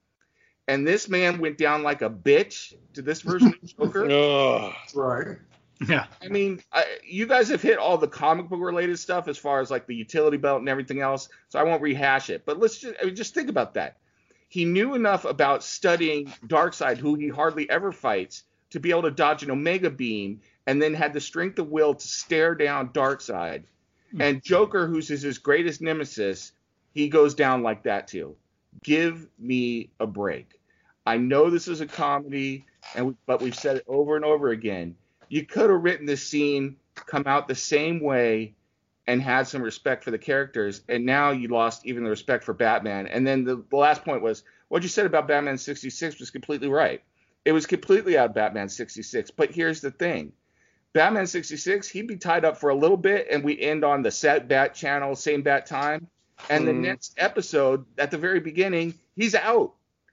And this man went down like a bitch to this version of Joker. Right. Yeah. I mean, you guys have hit all the comic book related stuff as far as like the utility belt and everything else, so I won't rehash it. But let's just think about that. He knew enough about studying Darkseid, who he hardly ever fights, to be able to dodge an Omega Beam, and then had the strength of will to stare down Darkseid. And Joker, who's his greatest nemesis, he goes down like that too. Give me a break. I know this is a comedy, but we've said it over and over again. You could have written this scene, come out the same way, and had some respect for the characters, and now you lost even the respect for Batman. And then the last point was, what you said about Batman 66 was completely right. It was completely out of Batman 66. But here's the thing. Batman 66, he'd be tied up for a little bit, and we end on the set Bat channel, same Bat time. And the next episode, at the very beginning, he's out.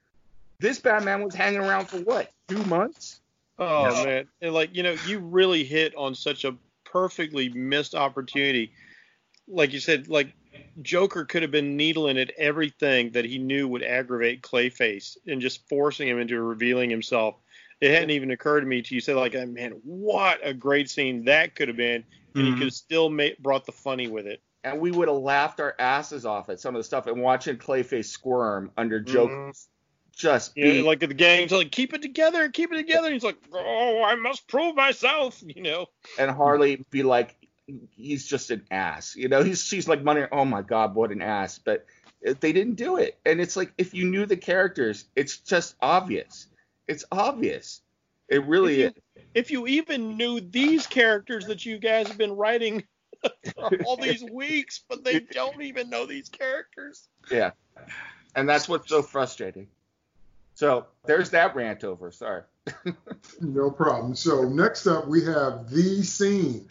This Batman was hanging around for what, 2 months? Oh, man. And you really hit on such a perfectly missed opportunity. Like you said, Joker could have been needling at everything that he knew would aggravate Clayface and just forcing him into revealing himself. It hadn't even occurred to me till you said, man, what a great scene that could have been. And he could have still brought the funny with it. And we would have laughed our asses off at some of the stuff, and watching Clayface squirm under Joker's like the gang's like, keep it together. And he's like, oh, I must prove myself, And Harley be like, he's just an ass, she's like, money. Oh my God, what an ass. But they didn't do it. And it's like, if you knew the characters, it's just obvious. It's obvious. It really is. If you even knew these characters that you guys have been writing for all these weeks, but they don't even know these characters. Yeah. And that's what's so frustrating. So there's that rant over. Sorry. No problem. So next up, we have the scene.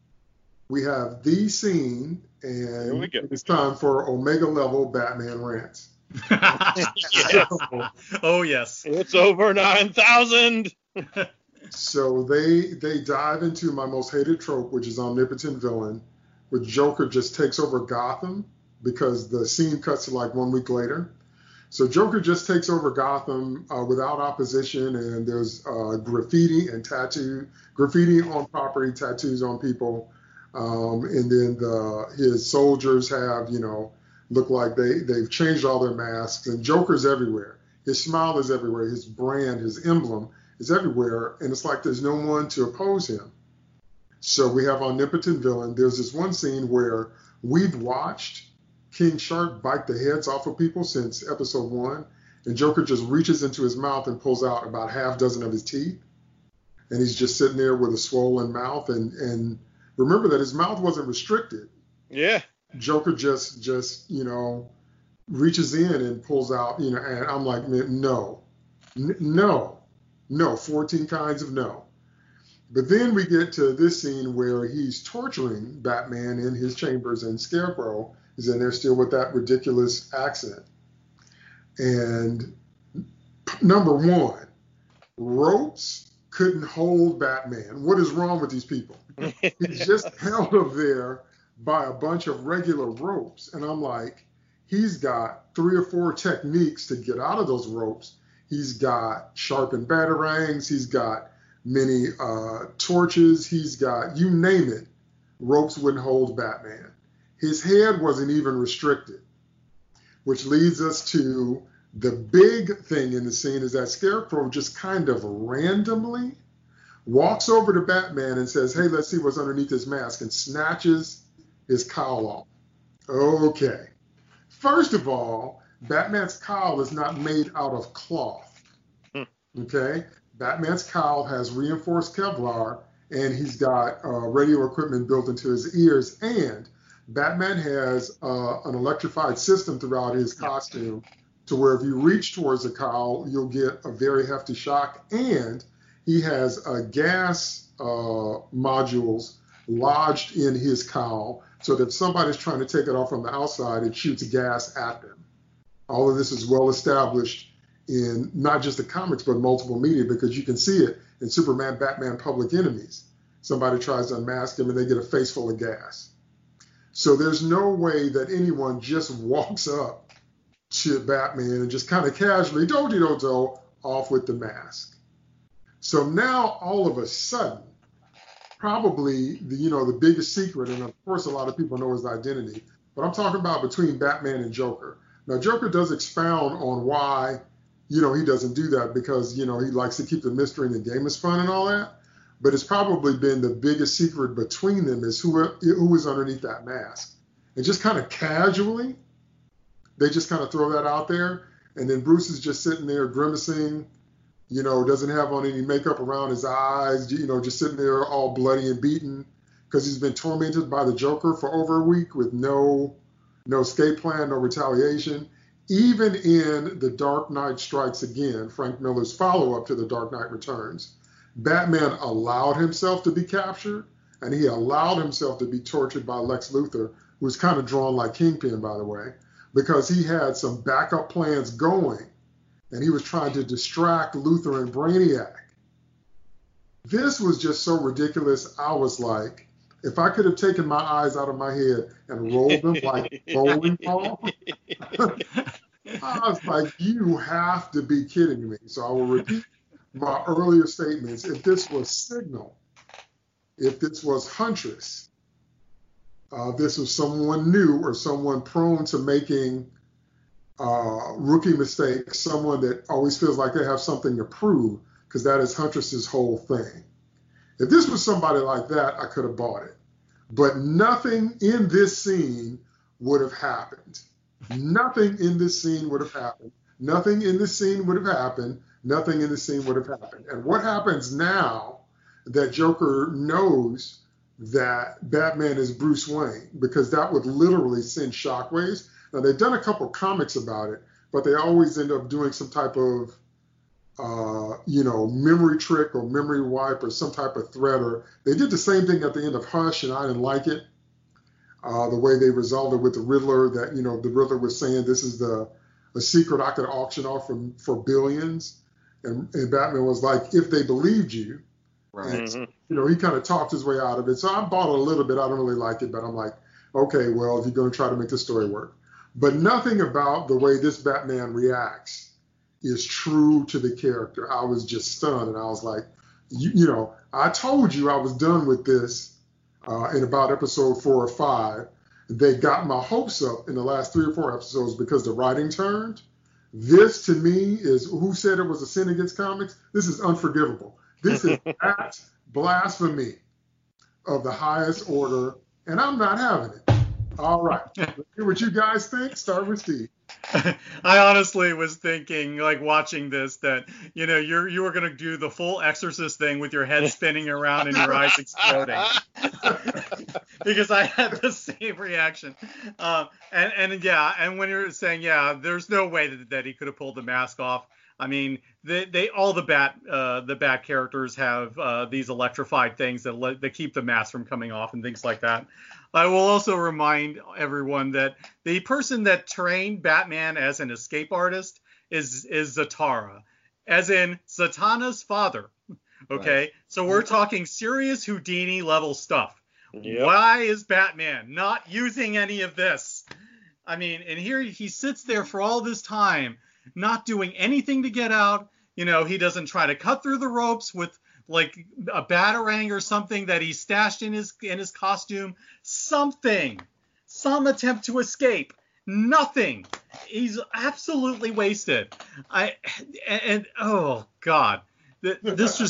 And it's time for Omega level Batman rants. Yes. Oh, yes. It's over 9,000. So they dive into my most hated trope, which is omnipotent villain, where Joker just takes over Gotham because the scene cuts to 1 week later. So Joker just takes over Gotham without opposition, and there's graffiti on property, tattoos on people, and then his soldiers have, look like they've changed all their masks, and Joker's everywhere. His smile is everywhere. His brand, his emblem is everywhere, and it's like there's no one to oppose him. So we have omnipotent villain. There's this one scene where we've watched King Shark bite the heads off of people since episode 1, and Joker just reaches into his mouth and pulls out about half dozen of his teeth, and he's just sitting there with a swollen mouth, and remember that his mouth wasn't restricted. Yeah. Joker just reaches in and pulls out, and I'm like, no, 14 kinds of no. But then we get to this scene where he's torturing Batman in his chambers, and Scarecrow is in there still with that ridiculous accent. And number one, ropes couldn't hold Batman. What is wrong with these people? He's just held up there by a bunch of regular ropes. And I'm like, he's got 3 or 4 techniques to get out of those ropes. He's got sharpened batarangs. He's got many torches. He's got, you name it, ropes wouldn't hold Batman. His head wasn't even restricted, which leads us to the big thing in the scene is that Scarecrow just kind of randomly walks over to Batman and says, hey, let's see what's underneath his mask, and snatches his cowl off. Okay. First of all, Batman's cowl is not made out of cloth. Okay? Batman's cowl has reinforced Kevlar, and he's got radio equipment built into his ears, and Batman has an electrified system throughout his costume to where if you reach towards the cowl, you'll get a very hefty shock, and he has gas modules lodged in his cowl so that if somebody's trying to take it off from the outside, it shoots gas at them. All of this is well established in not just the comics, but multiple media, because you can see it in Superman, Batman, Public Enemies. Somebody tries to unmask him and they get a face full of gas. So there's no way that anyone just walks up to Batman and just kind of casually, do-de-do-do, off with the mask. So now all of a sudden, probably the biggest secret, and of course a lot of people know his identity, but I'm talking about between Batman and Joker. Now Joker does expound on why, he doesn't do that because, he likes to keep the mystery and the game is fun and all that. But it's probably been the biggest secret between them is who is underneath that mask. And just kind of casually, they just kind of throw that out there. And then Bruce is just sitting there grimacing, doesn't have on any makeup around his eyes, just sitting there all bloody and beaten because he's been tormented by the Joker for over a week with no escape plan, no retaliation. Even in The Dark Knight Strikes Again, Frank Miller's follow-up to The Dark Knight Returns, Batman allowed himself to be captured, and he allowed himself to be tortured by Lex Luthor, who was kind of drawn like Kingpin, by the way, because he had some backup plans going, and he was trying to distract Luthor and Brainiac. This was just so ridiculous. I was like, if I could have taken my eyes out of my head and rolled them like bowling ball, I was like, you have to be kidding me. So I will repeat my earlier statements. If this was Signal, if this was Huntress, this was someone new or someone prone to making rookie mistakes, someone that always feels like they have something to prove, because that is Huntress's whole thing. If this was somebody like that, I could have bought it. But nothing in this scene would have happened. Nothing in this scene would have happened. Nothing in this scene would have happened. Nothing in this scene would have happened. And what happens now that Joker knows that Batman is Bruce Wayne? Because that would literally send shockwaves. Now, they've done a couple comics about it, but they always end up doing some type of, memory trick or memory wipe or some type of threat. Or they did the same thing at the end of Hush, and I didn't like it. The way they resolved it with the Riddler, that, the Riddler was saying this is a secret I could auction off for billions. And Batman was like, if they believed you. Right. And, he kind of talked his way out of it. So I bought it a little bit. I don't really like it, but I'm like, okay, well, if you're going to try to make the story work. But nothing about the way this Batman reacts is true to the character. I was just stunned. And I was like, I told you I was done with this in about episode 4 or 5. They got my hopes up in the last 3 or 4 episodes because the writing turned. This, to me, is, who said it was a sin against comics? This is unforgivable. This is blasphemy of the highest order, and I'm not having it. All right. Let's hear what you guys think. Start with Steve. I honestly was thinking, like, watching this, that, you were going to do the full Exorcist thing with your head spinning around and your eyes exploding. Because I had the same reaction. And when you're saying, there's no way that he could have pulled the mask off. I mean, all the Bat characters have these electrified things that keep the mask from coming off and things like that. I will also remind everyone that the person that trained Batman as an escape artist is Zatara, as in Zatanna's father. Okay, right. So we're talking serious Houdini level stuff. Yep. Why is Batman not using any of this? I mean, and here he sits there for all this time, not doing anything to get out. He doesn't try to cut through the ropes with like a batarang or something that he stashed in his costume. Some attempt to escape. Nothing. He's absolutely wasted. Oh God, this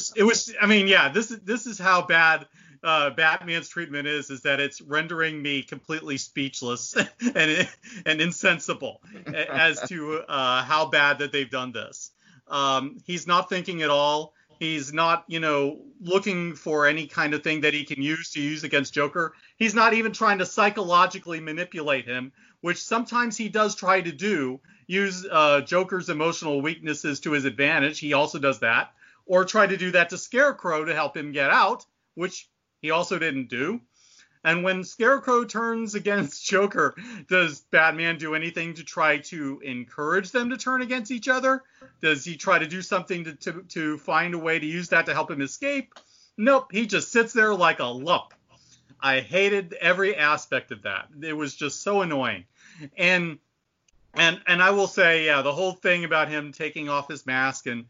is how bad Batman's treatment is that it's rendering me completely speechless and insensible as to how bad that they've done this. He's not thinking at all. He's not, looking for any kind of thing that he can use against Joker. He's not even trying to psychologically manipulate him, which sometimes he does try to do, use Joker's emotional weaknesses to his advantage. He also does that. Or try to do that to Scarecrow to help him get out, which he also didn't do. And when Scarecrow turns against Joker, does Batman do anything to try to encourage them to turn against each other? Does he try to do something to find a way to use that to help him escape? Nope, he just sits there like a lump. I hated every aspect of that. It was just so annoying. And I will say, yeah, the whole thing about him taking off his mask and,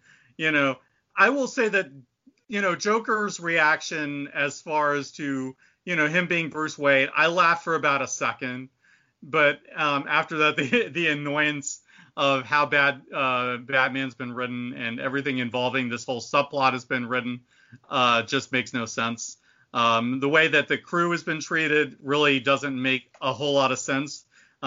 I will say that, Joker's reaction as far as to, him being Bruce Wayne, I laughed for about a second, but after that, the annoyance of how bad Batman's been written and everything involving this whole subplot has been written just makes no sense. The way that the crew has been treated really doesn't make a whole lot of sense.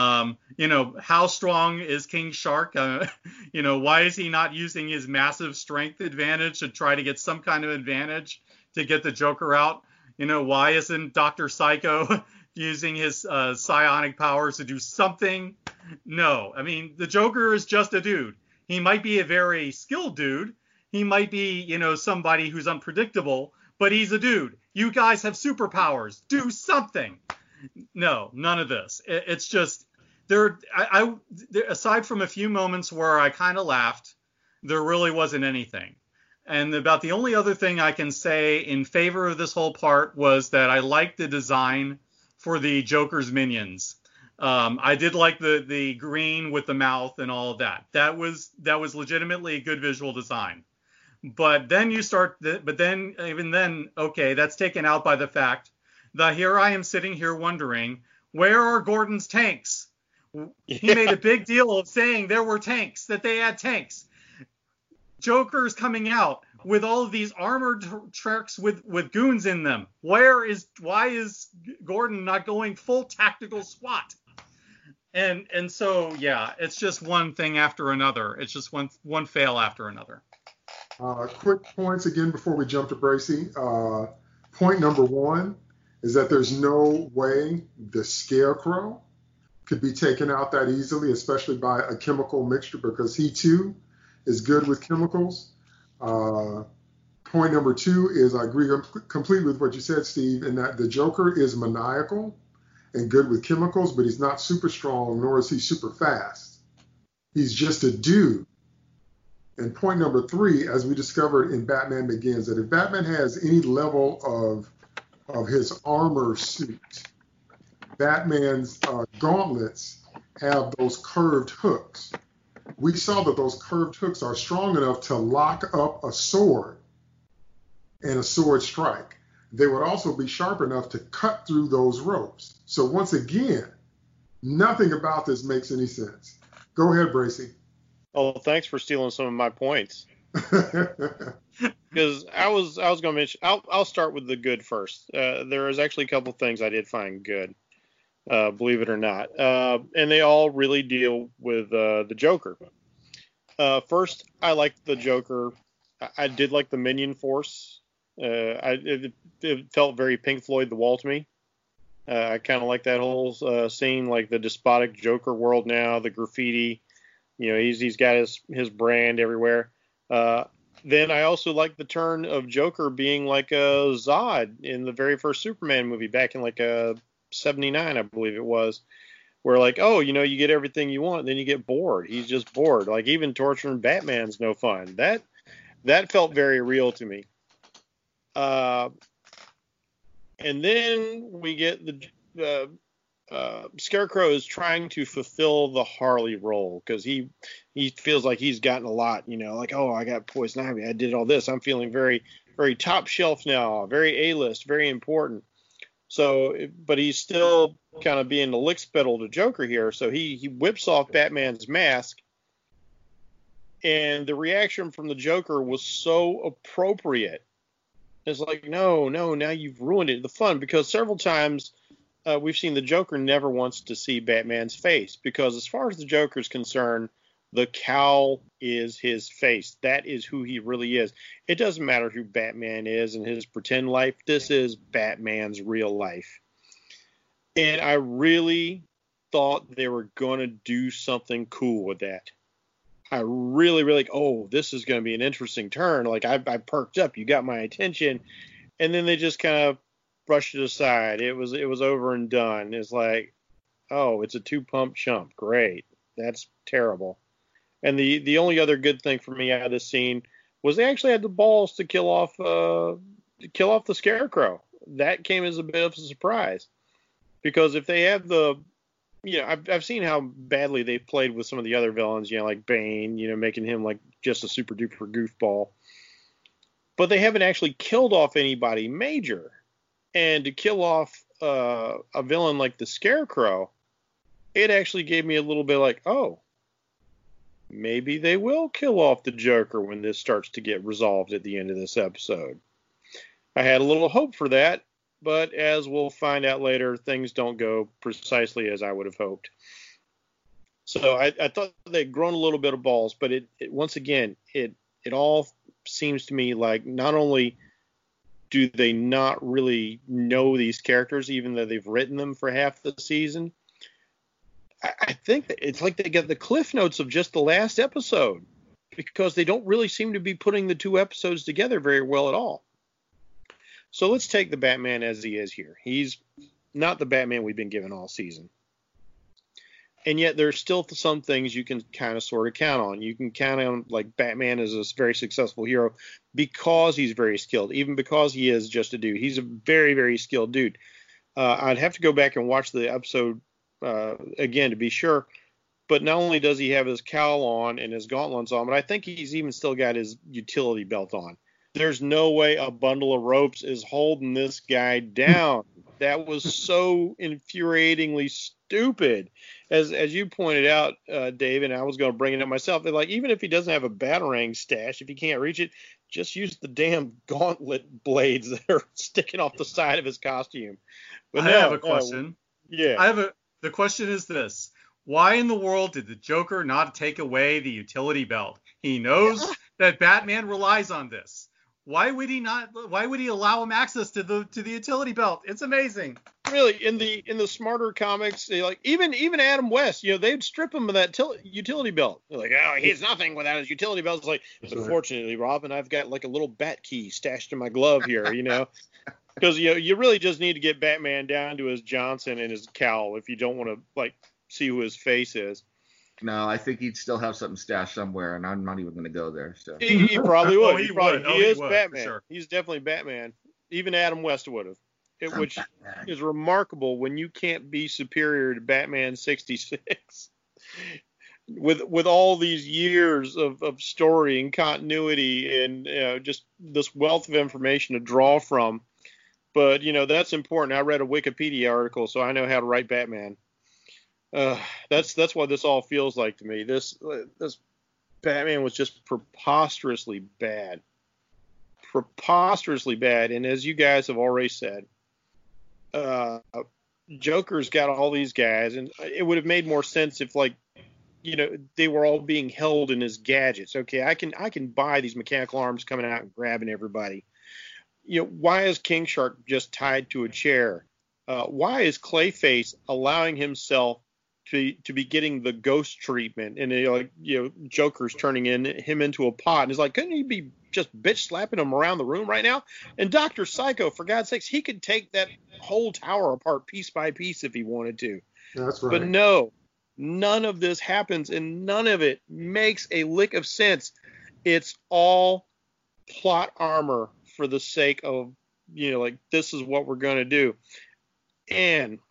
How strong is King Shark? Why is he not using his massive strength advantage to try to get some kind of advantage to get the Joker out? Why isn't Dr. Psycho using his psionic powers to do something? No, I mean, the Joker is just a dude. He might be a very skilled dude. He might be, somebody who's unpredictable, but he's a dude. You guys have superpowers. Do something. No, none of this. It's just there. Aside from a few moments where I kind of laughed, there really wasn't anything. And about the only other thing I can say in favor of this whole part was that I liked the design for the Joker's minions. I did like the green with the mouth and all of that. That was legitimately a good visual design. But then even then, okay, that's taken out by the fact that here I am sitting here wondering, where are Gordon's tanks? He made a big deal of saying there were tanks, that they had tanks. Joker's coming out with all of these armored trucks with goons in them. Why is Gordon not going full tactical SWAT? And so, yeah, it's just one thing after another. It's just one fail after another. Quick points again before we jump to Bracy. Point number one is that there's no way the Scarecrow could be taken out that easily, especially by a chemical mixture, because he too is good with chemicals. Point number two is I agree completely with what you said, Steve, in that the Joker is maniacal and good with chemicals, but he's not super strong, nor is he super fast. He's just a dude. And point number three, as we discovered in Batman Begins, that if Batman has any level of his armor suit, Batman's gauntlets have those curved hooks. We saw that those curved hooks are strong enough to lock up a sword and a sword strike. They would also be sharp enough to cut through those ropes. So once again, nothing about this makes any sense. Go ahead, Bracy. Oh, thanks for stealing some of my points. Because I was going to mention, I'll start with the good first. There is actually a couple things I did find good, believe it or not. And they all really deal with the Joker. First, I liked the Joker. I did like the Minion Force. It felt very Pink Floyd The Wall to me. I kind of like that whole scene, like the despotic Joker world now, the graffiti. He's got his brand everywhere. Then I also like the turn of Joker being like a Zod in the very first Superman movie back in like 79, I believe it was, where like, oh, you get everything you want, then you get bored. He's just bored. Like even torturing Batman's no fun. That felt very real to me. And then we get the Scarecrow is trying to fulfill the Harley role because he feels like he's gotten a lot, like, oh, I got poison ivy, I did all this, I'm feeling very, very top shelf now, very A-list, very important. So, but he's still kind of being the lickspittle to Joker here. So he whips off Batman's mask, and the reaction from the Joker was so appropriate. It's like, no, now you've ruined it, the fun, because several times we've seen the Joker never wants to see Batman's face, because as far as the Joker's concerned, the cowl is his face. That is who he really is. It doesn't matter who Batman is in his pretend life. This is Batman's real life. And I really thought they were going to do something cool with that. I really, really, this is going to be an interesting turn. Like, I perked up. You got my attention. And then they just kind of brushed it aside. It was over and done. It's like, oh, it's a 2-pump chump. Great. That's terrible. And the only other good thing for me out of this scene was they actually had the balls to kill off the Scarecrow. That came as a bit of a surprise, because if they have I've seen how badly they've played with some of the other villains, like Bane, making him like just a super duper goofball. But they haven't actually killed off anybody major. And to kill off a villain like the Scarecrow, it actually gave me a little bit like, oh, maybe they will kill off the Joker when this starts to get resolved at the end of this episode. I had a little hope for that, but as we'll find out later, things don't go precisely as I would have hoped. So I thought they'd grown a little bit of balls, but it once again, it all seems to me like not only do they not really know these characters, even though they've written them for half the season, I think that it's like they get the cliff notes of just the last episode, because they don't really seem to be putting the two episodes together very well at all. So let's take the Batman as he is here. He's not the Batman we've been given all season. And yet there's still some things you can kind of sort of count on. You can count on, like, Batman is a very successful hero because he's very skilled, even because he is just a dude. He's a very, very skilled dude. I'd have to go back and watch the episode again to be sure. But not only does he have his cowl on and his gauntlets on, but I think he's even still got his utility belt on. There's no way a bundle of ropes is holding this guy down. That was so infuriatingly stupid. As you pointed out, Dave, and I was going to bring it up myself, like, even if he doesn't have a Batarang stash, if he can't reach it, just use the damn gauntlet blades that are sticking off the side of his costume. But I have a question. Yeah. The question is this. Why in the world did the Joker not take away the utility belt? He knows that Batman relies on this. Why would he not? Why would he allow him access to the utility belt? It's amazing. Really, in the smarter comics, even Adam West, they'd strip him of that utility belt. They're like, oh, he's nothing without his utility belt. It's like, unfortunately, Robin, I've got like a little bat key stashed in my glove here, because you really just need to get Batman down to his Johnson and his cowl if you don't want to see who his face is. No, I think he'd still have something stashed somewhere, and I'm not even going to go there. So he probably would. He is would, Batman. sure. He's definitely Batman. Even Adam West would have. Which is remarkable when you can't be superior to Batman 66. With all these years of story and continuity and just this wealth of information to draw from. But, that's important. I read a Wikipedia article, so I know how to write Batman. That's what this all feels like to me. This Batman was just preposterously bad. And as you guys have already said, Joker's got all these guys, and it would have made more sense if, they were all being held in his gadgets. Okay, I can buy these mechanical arms coming out and grabbing everybody. Why is King Shark just tied to a chair? Why is Clayface allowing himself to be getting the ghost treatment, and Joker's turning him into a pot, and he's like, couldn't he be just bitch slapping him around the room right now? And Dr. Psycho, for God's sakes, he could take that whole tower apart piece by piece if he wanted to. That's right. But no, none of this happens, and none of it makes a lick of sense. It's all plot armor for the sake of, this is what we're going to do. And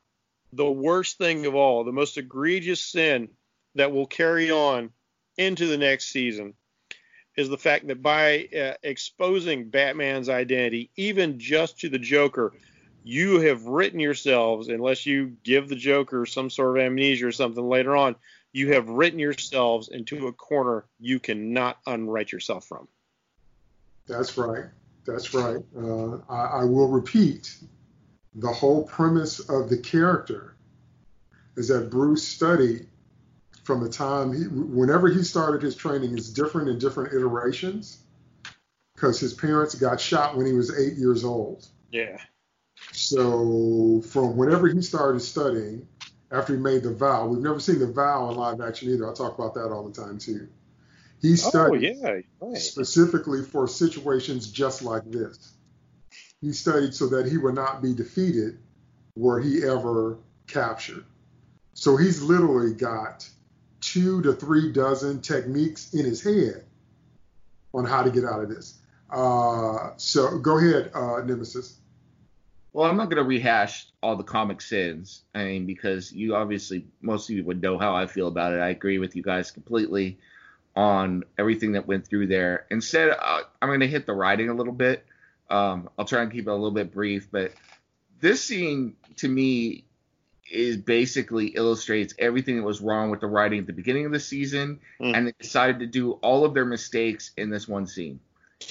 the worst thing of all, the most egregious sin that will carry on into the next season is the fact that by exposing Batman's identity, even just to the Joker, you have written yourselves, unless you give the Joker some sort of amnesia or something later on, you have written yourselves into a corner you cannot unwrite yourself from. That's right. That's right. I will repeat, the whole premise of the character is that Bruce studied from the time whenever he started his training is different in different iterations because his parents got shot when he was 8 years old. Yeah. So from whenever he started studying, after he made the vow, we've never seen the vow in live action either. I talk about that all the time too. He studied specifically for situations just like this. He studied so that he would not be defeated were he ever captured. So he's literally got 2 to 3 dozen techniques in his head on how to get out of this. So go ahead, Nemesis. Well, I'm not going to rehash all the comic sins. I mean, because you obviously, most of you would know how I feel about it. I agree with you guys completely on everything that went through there. Instead, I'm going to hit the writing a little bit. I'll try and keep it a little bit brief, but this scene to me is basically illustrates everything that was wrong with the writing at the beginning of the season, and they decided to do all of their mistakes in this one scene.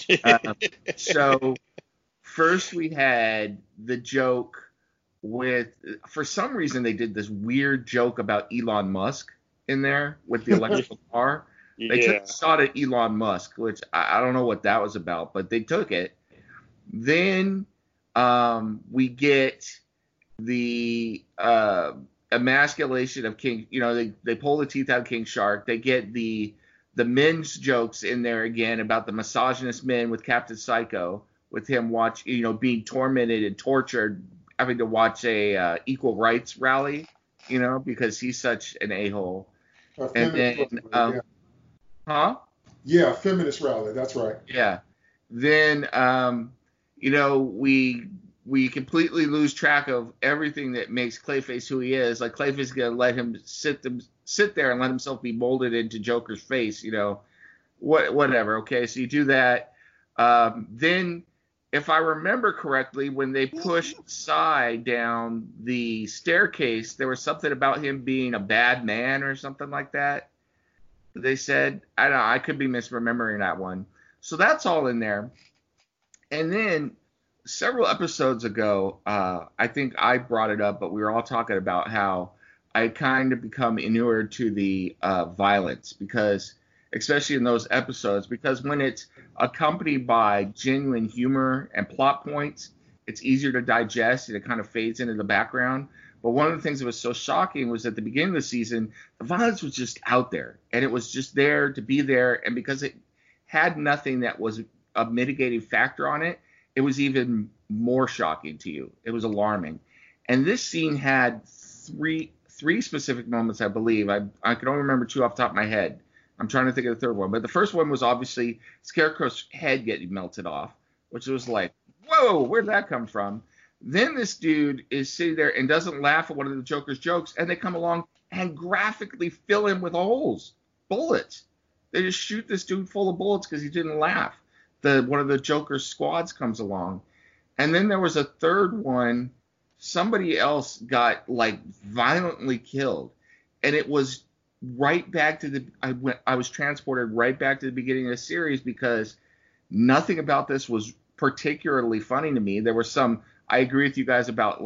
So first we had the joke with, for some reason they did this weird joke about Elon Musk in there with the electrical car. They took a shot at Elon Musk, which I don't know what that was about, but they took it. Then we get the emasculation of King. You know, they pull the teeth out of King Shark. They get the men's jokes in there again about the misogynist men with Captain Psycho, with him being tormented and tortured, having to watch a equal rights rally, because he's such an a-hole. And then, Yeah, feminist rally. That's right. Yeah. Then, we completely lose track of everything that makes Clayface who he is. Like, Clayface is going to let him sit there and let himself be molded into Joker's face, whatever. Okay, so you do that. Then, if I remember correctly, when they pushed Psy down the staircase, there was something about him being a bad man or something like that. They said, I don't know, I could be misremembering that one. So that's all in there. And then several episodes ago, I think I brought it up, but we were all talking about how I kind of become inured to the violence, because, especially in those episodes, because when it's accompanied by genuine humor and plot points, it's easier to digest and it kind of fades into the background. But one of the things that was so shocking was at the beginning of the season, the violence was just out there, and it was just there to be there. And because it had nothing that was a mitigating factor on it, it was even more shocking to you. It was alarming. And this scene had three specific moments, I believe. I can only remember 2 off the top of my head. I'm trying to think of the third one. But the first one was obviously Scarecrow's head getting melted off, which was like, whoa, where'd that come from? Then this dude is sitting there and doesn't laugh at one of the Joker's jokes, and they come along and graphically fill him with bullets. They just shoot this dude full of bullets because he didn't laugh. One of the Joker's squads comes along. And then there was a third one. Somebody else got violently killed. And it was right back to I was transported right back to the beginning of the series, because nothing about this was particularly funny to me. There were I agree with you guys about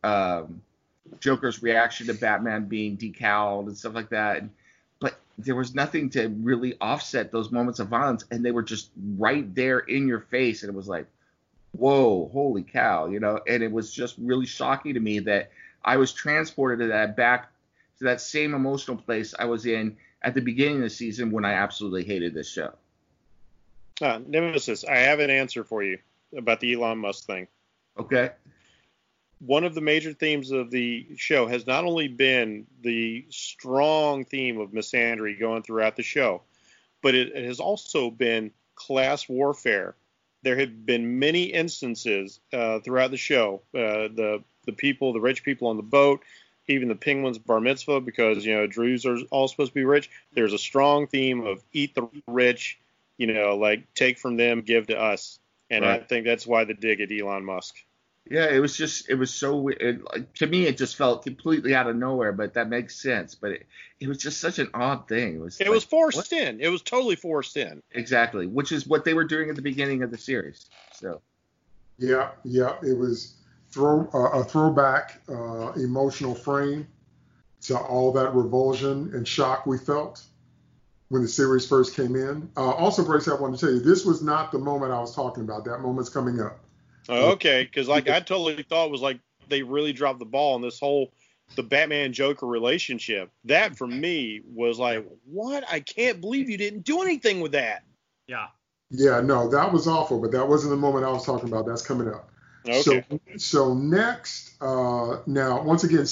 Joker's reaction to Batman being decaled and stuff like that. But there was nothing to really offset those moments of violence, and they were just right there in your face. And it was like, whoa, holy cow, and it was just really shocking to me that I was transported back to that same emotional place I was in at the beginning of the season when I absolutely hated this show. Nemesis, I have an answer for you about the Elon Musk thing. Okay. One of the major themes of the show has not only been the strong theme of misandry going throughout the show, but it has also been class warfare. There have been many instances throughout the show, the rich people on the boat, even the Penguins' bar mitzvah, because, Drews are all supposed to be rich. There's a strong theme of eat the rich, like take from them, give to us. And right. I think that's why the dig at Elon Musk. Yeah, it was so weird. To me, it just felt completely out of nowhere, but that makes sense. But it was just such an odd thing. It was forced in. It was totally forced in. Exactly, which is what they were doing at the beginning of the series. So. Yeah, it was a throwback emotional frame to all that revulsion and shock we felt when the series first came in. Also, Brace, I wanted to tell you, this was not the moment I was talking about. That moment's coming up. Okay, because I totally thought it was like they really dropped the ball on the Batman Joker relationship. That for me was like, what? I can't believe you didn't do anything with that. Yeah. Yeah, no, that was awful, but that wasn't the moment I was talking about. That's coming up. Okay. So next, now once again,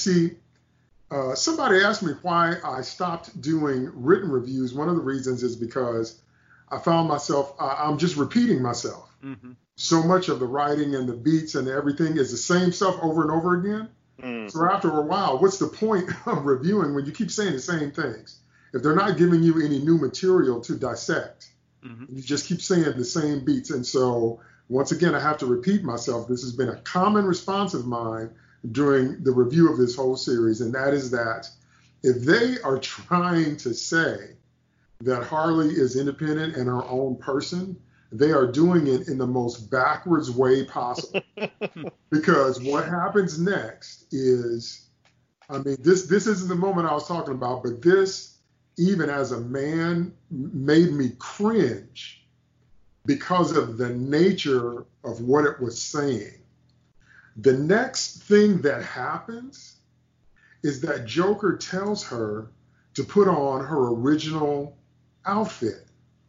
somebody asked me why I stopped doing written reviews. One of the reasons is because I found myself, I'm just repeating myself. Mm-hmm. So much of the writing and the beats and everything is the same stuff over and over again. Mm. So after a while, what's the point of reviewing when you keep saying the same things? If they're not giving you any new material to dissect, mm-hmm. you just keep saying the same beats. And so once again, I have to repeat myself. This has been a common response of mine during the review of this whole series, and that is that if they are trying to say that Harley is independent and her own person, they are doing it in the most backwards way possible. Because what happens next is, this isn't the moment I was talking about, but this, even as a man, made me cringe because of the nature of what it was saying. The next thing that happens is that Joker tells her to put on her original outfit.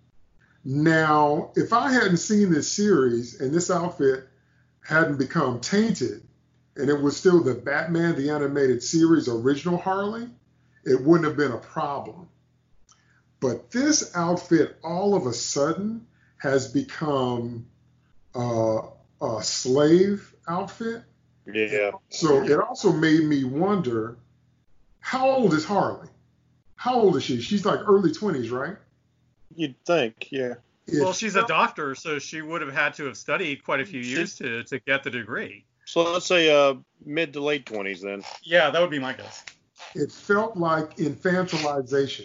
Now, if I hadn't seen this series and this outfit hadn't become tainted and it was still the Batman the Animated Series original Harley, it wouldn't have been a problem. But this outfit all of a sudden has become a slave outfit. Yeah. So it also made me wonder, how old is Harley? How old is she? She's like early 20s, right? You'd think, yeah. Well, she's a doctor, so she would have had to have studied quite a few years to get the degree. So let's say mid to late 20s then. Yeah, that would be my guess. It felt like infantilization.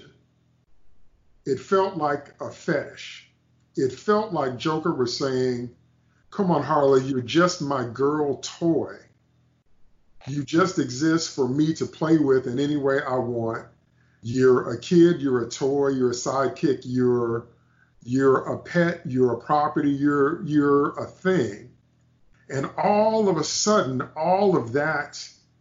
It felt like a fetish. It felt like Joker was saying, come on, Harley, you're just my girl toy. You just exist for me to play with in any way I want. You're a kid, you're a toy, you're a sidekick, you're a pet, you're a property, you're a thing. And all of a sudden, all of that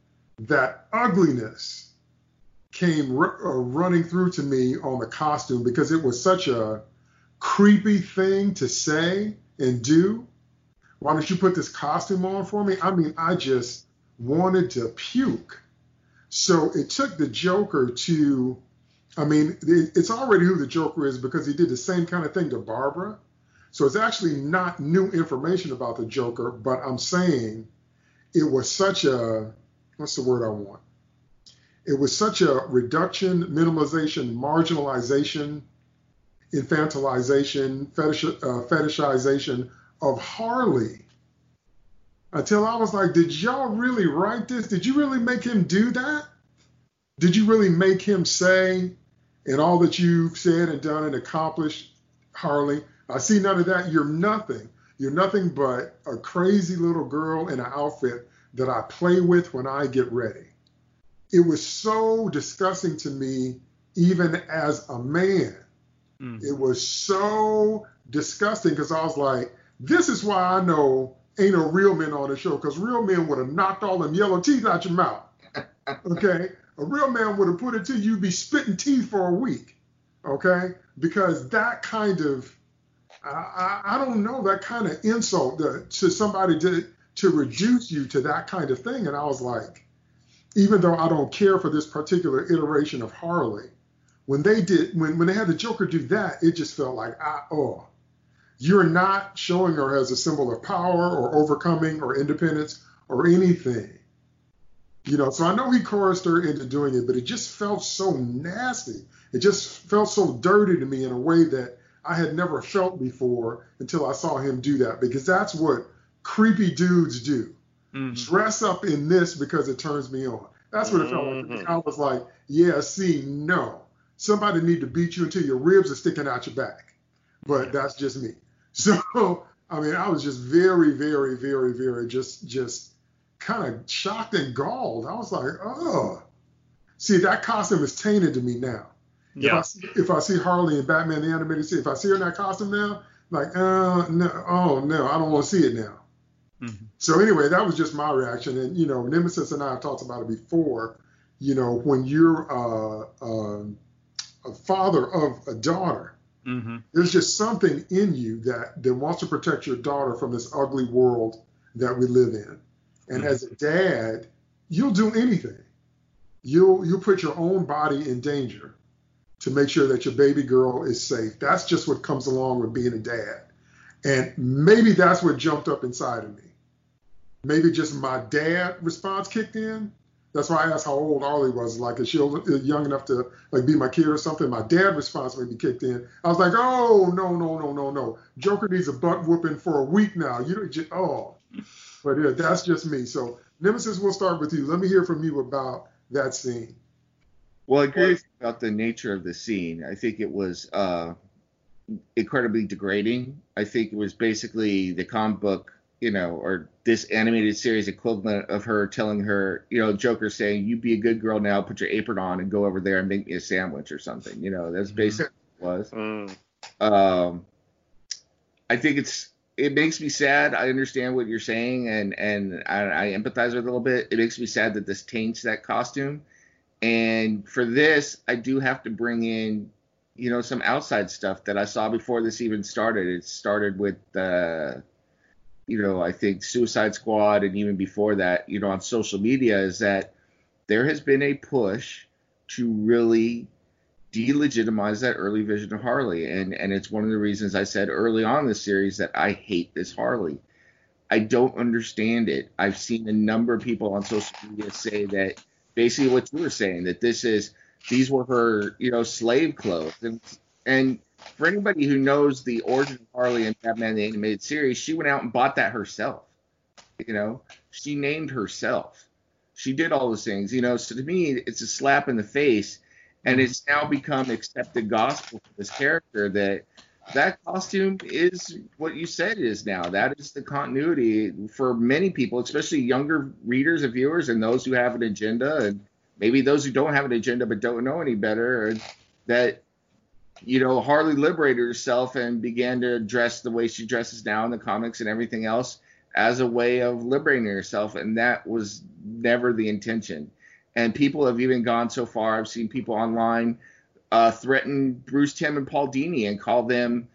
ugliness came running through to me on the costume, because it was such a creepy thing to say and do. Why don't you put this costume on for me? I just wanted to puke. So it took the Joker to, it's already who the Joker is because he did the same kind of thing to Barbara. So it's actually not new information about the Joker, but I'm saying it was such a, what's the word I want? It was such a reduction, minimalization, marginalization, infantilization, fetishization of Harley. Until I was like, did y'all really write this? Did you really make him do that? Did you really make him say, in all that you've said and done and accomplished, Harley, I see none of that. You're nothing. You're nothing but a crazy little girl in an outfit that I play with when I get ready. It was so disgusting to me, even as a man. It was so disgusting because I was like, this is why I know ain't no real men on the show, because real men would have knocked all them yellow teeth out your mouth. Okay? A real man would have put it to you, be spitting teeth for a week. Okay? Because that kind of, I don't know, that kind of insult to somebody to reduce you to that kind of thing. And I was like, even though I don't care for this particular iteration of Harley, when they had the Joker do that, it just felt like, you're not showing her as a symbol of power or overcoming or independence or anything. So I know he coerced her into doing it, but it just felt so nasty. It just felt so dirty to me in a way that I had never felt before until I saw him do that, because that's what creepy dudes do. Dress up in this because it turns me on. That's what it felt like to me. I was like, yeah, see, no. Somebody need to beat you until your ribs are sticking out your back. But that's just me. So, I mean, I was just very, very, very, very just kind of shocked and galled. I was like, oh. See, that costume is tainted to me now. Yeah. If I see Harley in Batman the Animated Series, if I see her in that costume now, like, no, oh, no, I don't want to see it now. So anyway, that was just my reaction. And, Nemesis and I have talked about it before. When you're a father of a daughter, there's just something in you that wants to protect your daughter from this ugly world that we live in. And as a dad, you'll do anything. You'll put your own body in danger to make sure that your baby girl is safe. That's just what comes along with being a dad. And maybe that's what jumped up inside of me. Maybe just my dad response kicked in. That's why I asked how old Harley was. Like, is she young enough to be my kid or something? My dad response maybe kicked in. I was like, oh, no. Joker needs a butt whooping for a week now. But yeah, that's just me. So Nemesis, we'll start with you. Let me hear from you about that scene. Well, I agree about the nature of the scene. I think it was incredibly degrading. I think it was basically the comic book, or this animated series equivalent of her telling her, Joker saying, you be a good girl now, put your apron on and go over there and make me a sandwich or something. That's basically what it was. I think it makes me sad. I understand what you're saying, and I empathize with it a little bit. It makes me sad that this taints that costume. And for this, I do have to bring in, some outside stuff that I saw before this even started. It started with I think Suicide Squad, and even before that, on social media, is that there has been a push to really delegitimize that early vision of Harley. And it's one of the reasons I said early on in the series that I hate this Harley. I don't understand it. I've seen a number of people on social media say that basically what you were saying, that these were her, slave clothes. And for anybody who knows the origin of Harley in Batman the Animated Series, she went out and bought that herself. She named herself. She did all those things, So to me, it's a slap in the face, and it's now become accepted gospel for this character that costume is what you said it is now. That is the continuity for many people, especially younger readers and viewers, and those who have an agenda, and maybe those who don't have an agenda but don't know any better, and that Harley liberated herself and began to dress the way she dresses now in the comics and everything else as a way of liberating herself, and that was never the intention. And people have even gone so far, I've seen people online threaten Bruce Timm and Paul Dini and call them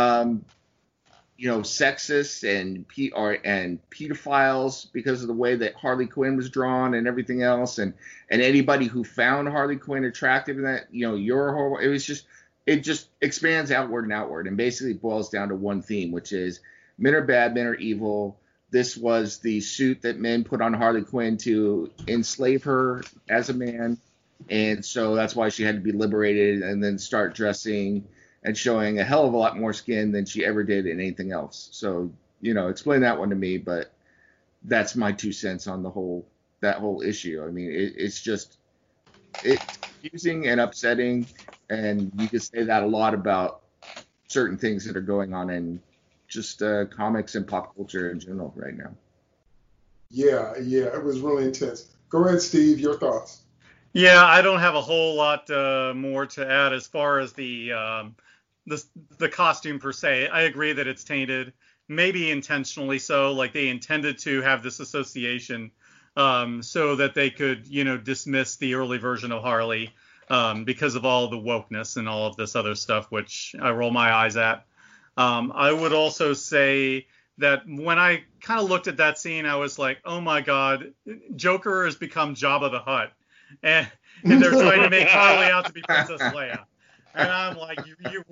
sexist and pedophiles because of the way that Harley Quinn was drawn and everything else, and anybody who found Harley Quinn attractive in that, you're horrible. It just expands outward and outward, and basically boils down to one theme, which is men are bad, men are evil. This was the suit that men put on Harley Quinn to enslave her as a man, and so that's why she had to be liberated and then start dressing and showing a hell of a lot more skin than she ever did in anything else. So, explain that one to me, but that's my 2 cents on that whole issue. I mean, it's confusing and upsetting, and you can say that a lot about certain things that are going on in just comics and pop culture in general right now. Yeah, it was really intense. Go ahead, Steve, your thoughts. Yeah, I don't have a whole lot more to add as far as the costume per se. I agree that it's tainted, maybe intentionally so, like they intended to have this association so that they could, dismiss the early version of Harley because of all the wokeness and all of this other stuff, which I roll my eyes at. I would also say that when I kind of looked at that scene, I was like, oh my God, Joker has become Jabba the Hutt. And they're trying to make Harley out to be Princess Leia. And I'm like, you're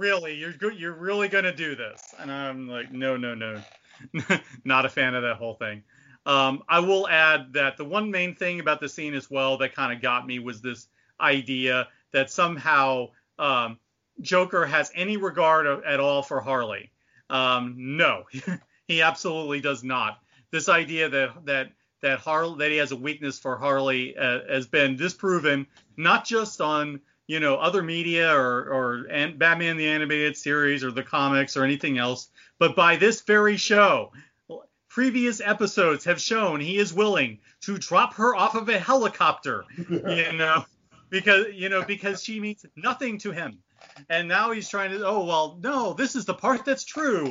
really going to do this? And I'm like, no. Not a fan of that whole thing. I will add that the one main thing about the scene as well that kind of got me was this idea that somehow Joker has any regard at all for Harley. No, he absolutely does not. This idea that he has a weakness for Harley has been disproven, not just on other media or Batman the Animated Series or the comics or anything else, but by this very show. Previous episodes have shown he is willing to drop her off of a helicopter, because she means nothing to him. And now he's trying to, no, this is the part that's true.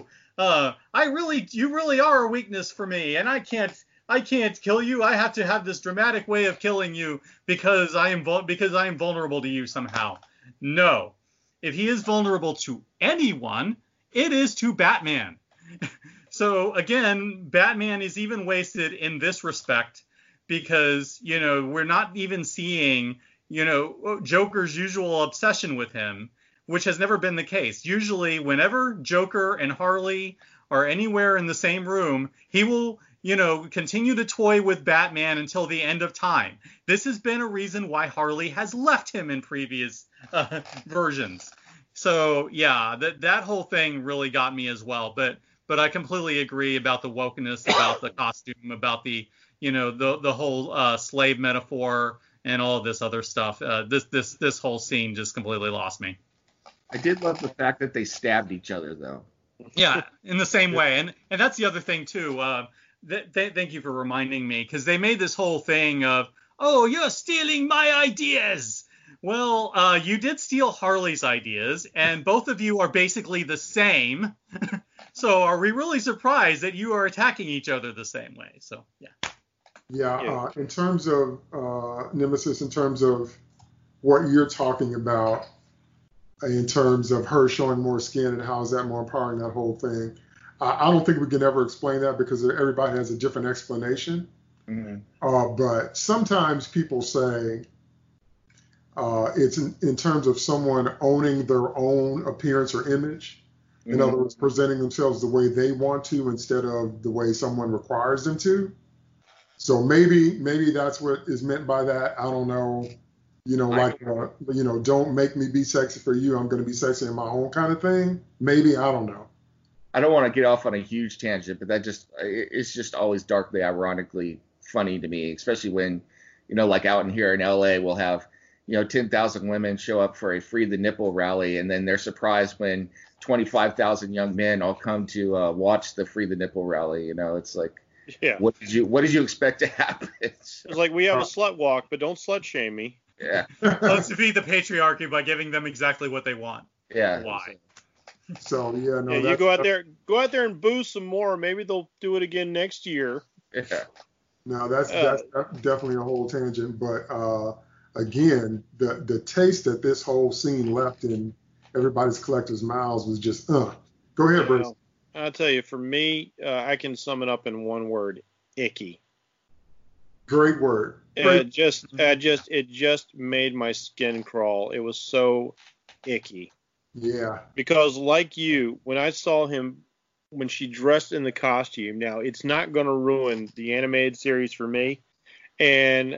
You really are a weakness for me, and I can't kill you. I have to have this dramatic way of killing you because I am vulnerable to you somehow. No, if he is vulnerable to anyone, it is to Batman. So again, Batman is even wasted in this respect because, we're not even seeing, Joker's usual obsession with him, which has never been the case. Usually whenever Joker and Harley are anywhere in the same room, he will, continue to toy with Batman until the end of time. This has been a reason why Harley has left him in previous versions. So yeah, that whole thing really got me as well. But I completely agree about the wokeness, about the costume, about the whole slave metaphor and all of this other stuff. This whole scene just completely lost me. I did love the fact that they stabbed each other, though. Yeah, in the same way. And that's the other thing, too. Thank you for reminding me, because they made this whole thing of, oh, you're stealing my ideas. Well, you did steal Harley's ideas, and both of you are basically the same. So are we really surprised that you are attacking each other the same way? So, yeah. Yeah, in terms of Nemesis, in terms of what you're talking about, in terms of her showing more skin and how is that more empowering, that whole thing, I don't think we can ever explain that because everybody has a different explanation. Mm-hmm. But sometimes people say it's in terms of someone owning their own appearance or image. In other words, presenting themselves the way they want to instead of the way someone requires them to. So maybe that's what is meant by that. I don't know. Don't make me be sexy for you. I'm going to be sexy in my own kind of thing. Maybe, I don't know. I don't want to get off on a huge tangent, but it's just always darkly ironically funny to me, especially when, like out in here in LA, we'll have, 10,000 women show up for a Free the Nipple rally, and then they're surprised when 25,000 young men all come to watch the Free the Nipple rally. It's like, yeah. What did you expect to happen? It's like we have a slut walk, but don't slut shame me. Yeah. Let's defeat the patriarchy by giving them exactly what they want. Yeah. Why? So yeah, no. Yeah, you go out there and boo some more. Maybe they'll do it again next year. Yeah. No, that's definitely a whole tangent. But again, the taste that this whole scene left in everybody's collector's mouths was just Go ahead, Bruce. I'll tell you, for me, I can sum it up in one word: icky. Great word. It just made my skin crawl. It was so icky. Yeah. Because like you, when I saw him, when she dressed in the costume, now it's not going to ruin the animated series for me. And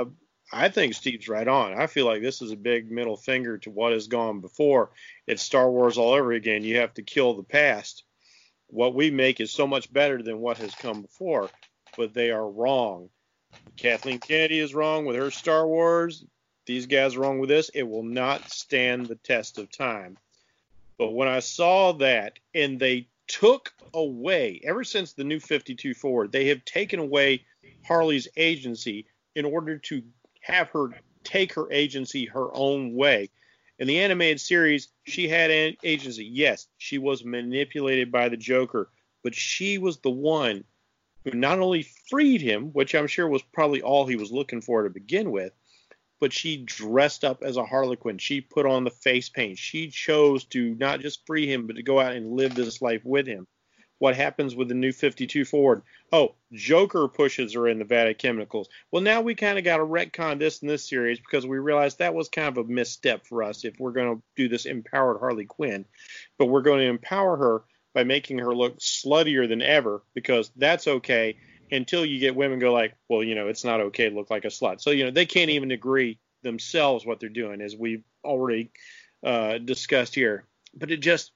I think Steve's right on. I feel like this is a big middle finger to what has gone before. It's Star Wars all over again. You have to kill the past. What we make is so much better than what has come before, but they are wrong. Kathleen Kennedy is wrong with her Star Wars. These guys are wrong with this. It will not stand the test of time. But when I saw that, and they took away, ever since the New 52 forward, they have taken away Harley's agency in order to have her take her agency her own way. In the animated series, she had an agency. Yes, she was manipulated by the Joker, but she was the one who not only freed him, which I'm sure was probably all he was looking for to begin with, but she dressed up as a Harlequin. She put on the face paint. She chose to not just free him, but to go out and live this life with him. What happens with the New 52 forward? Oh, Joker pushes her in the vat of chemicals. Well, now we kind of got to retcon this in this series because we realized that was kind of a misstep for us if we're going to do this empowered Harley Quinn. But we're going to empower her by making her look sluttier than ever because that's okay. until you get women go like, well, it's not okay to look like a slut. So, they can't even agree themselves what they're doing, as we've already discussed here. But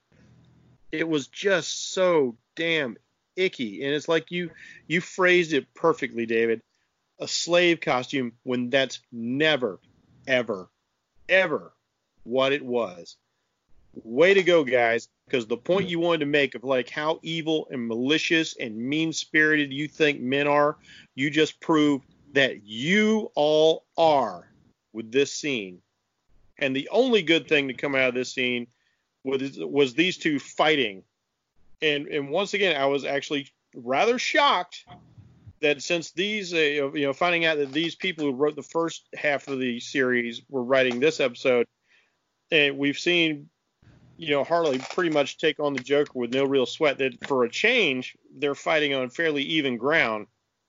it was just so damn icky. And it's like you phrased it perfectly, David. A slave costume, when that's never, ever, ever what it was. Way to go, guys, because the point you wanted to make of like how evil and malicious and mean-spirited you think men are, you just proved that you all are with this scene. And the only good thing to come out of this scene was these two fighting. And once again, I was actually rather shocked that since these, finding out that these people who wrote the first half of the series were writing this episode, and we've seen Harley pretty much take on the Joker with no real sweat, that for a change, they're fighting on fairly even ground.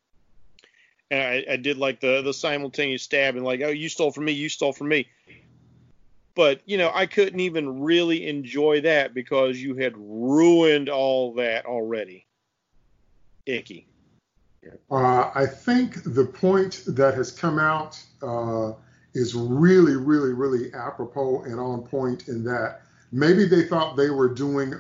And I did like the simultaneous stab and like, oh, you stole from me, you stole from me. But, I couldn't even really enjoy that because you had ruined all that already. Icky. I think the point that has come out is really, really, really apropos and on point in that maybe they thought they were doing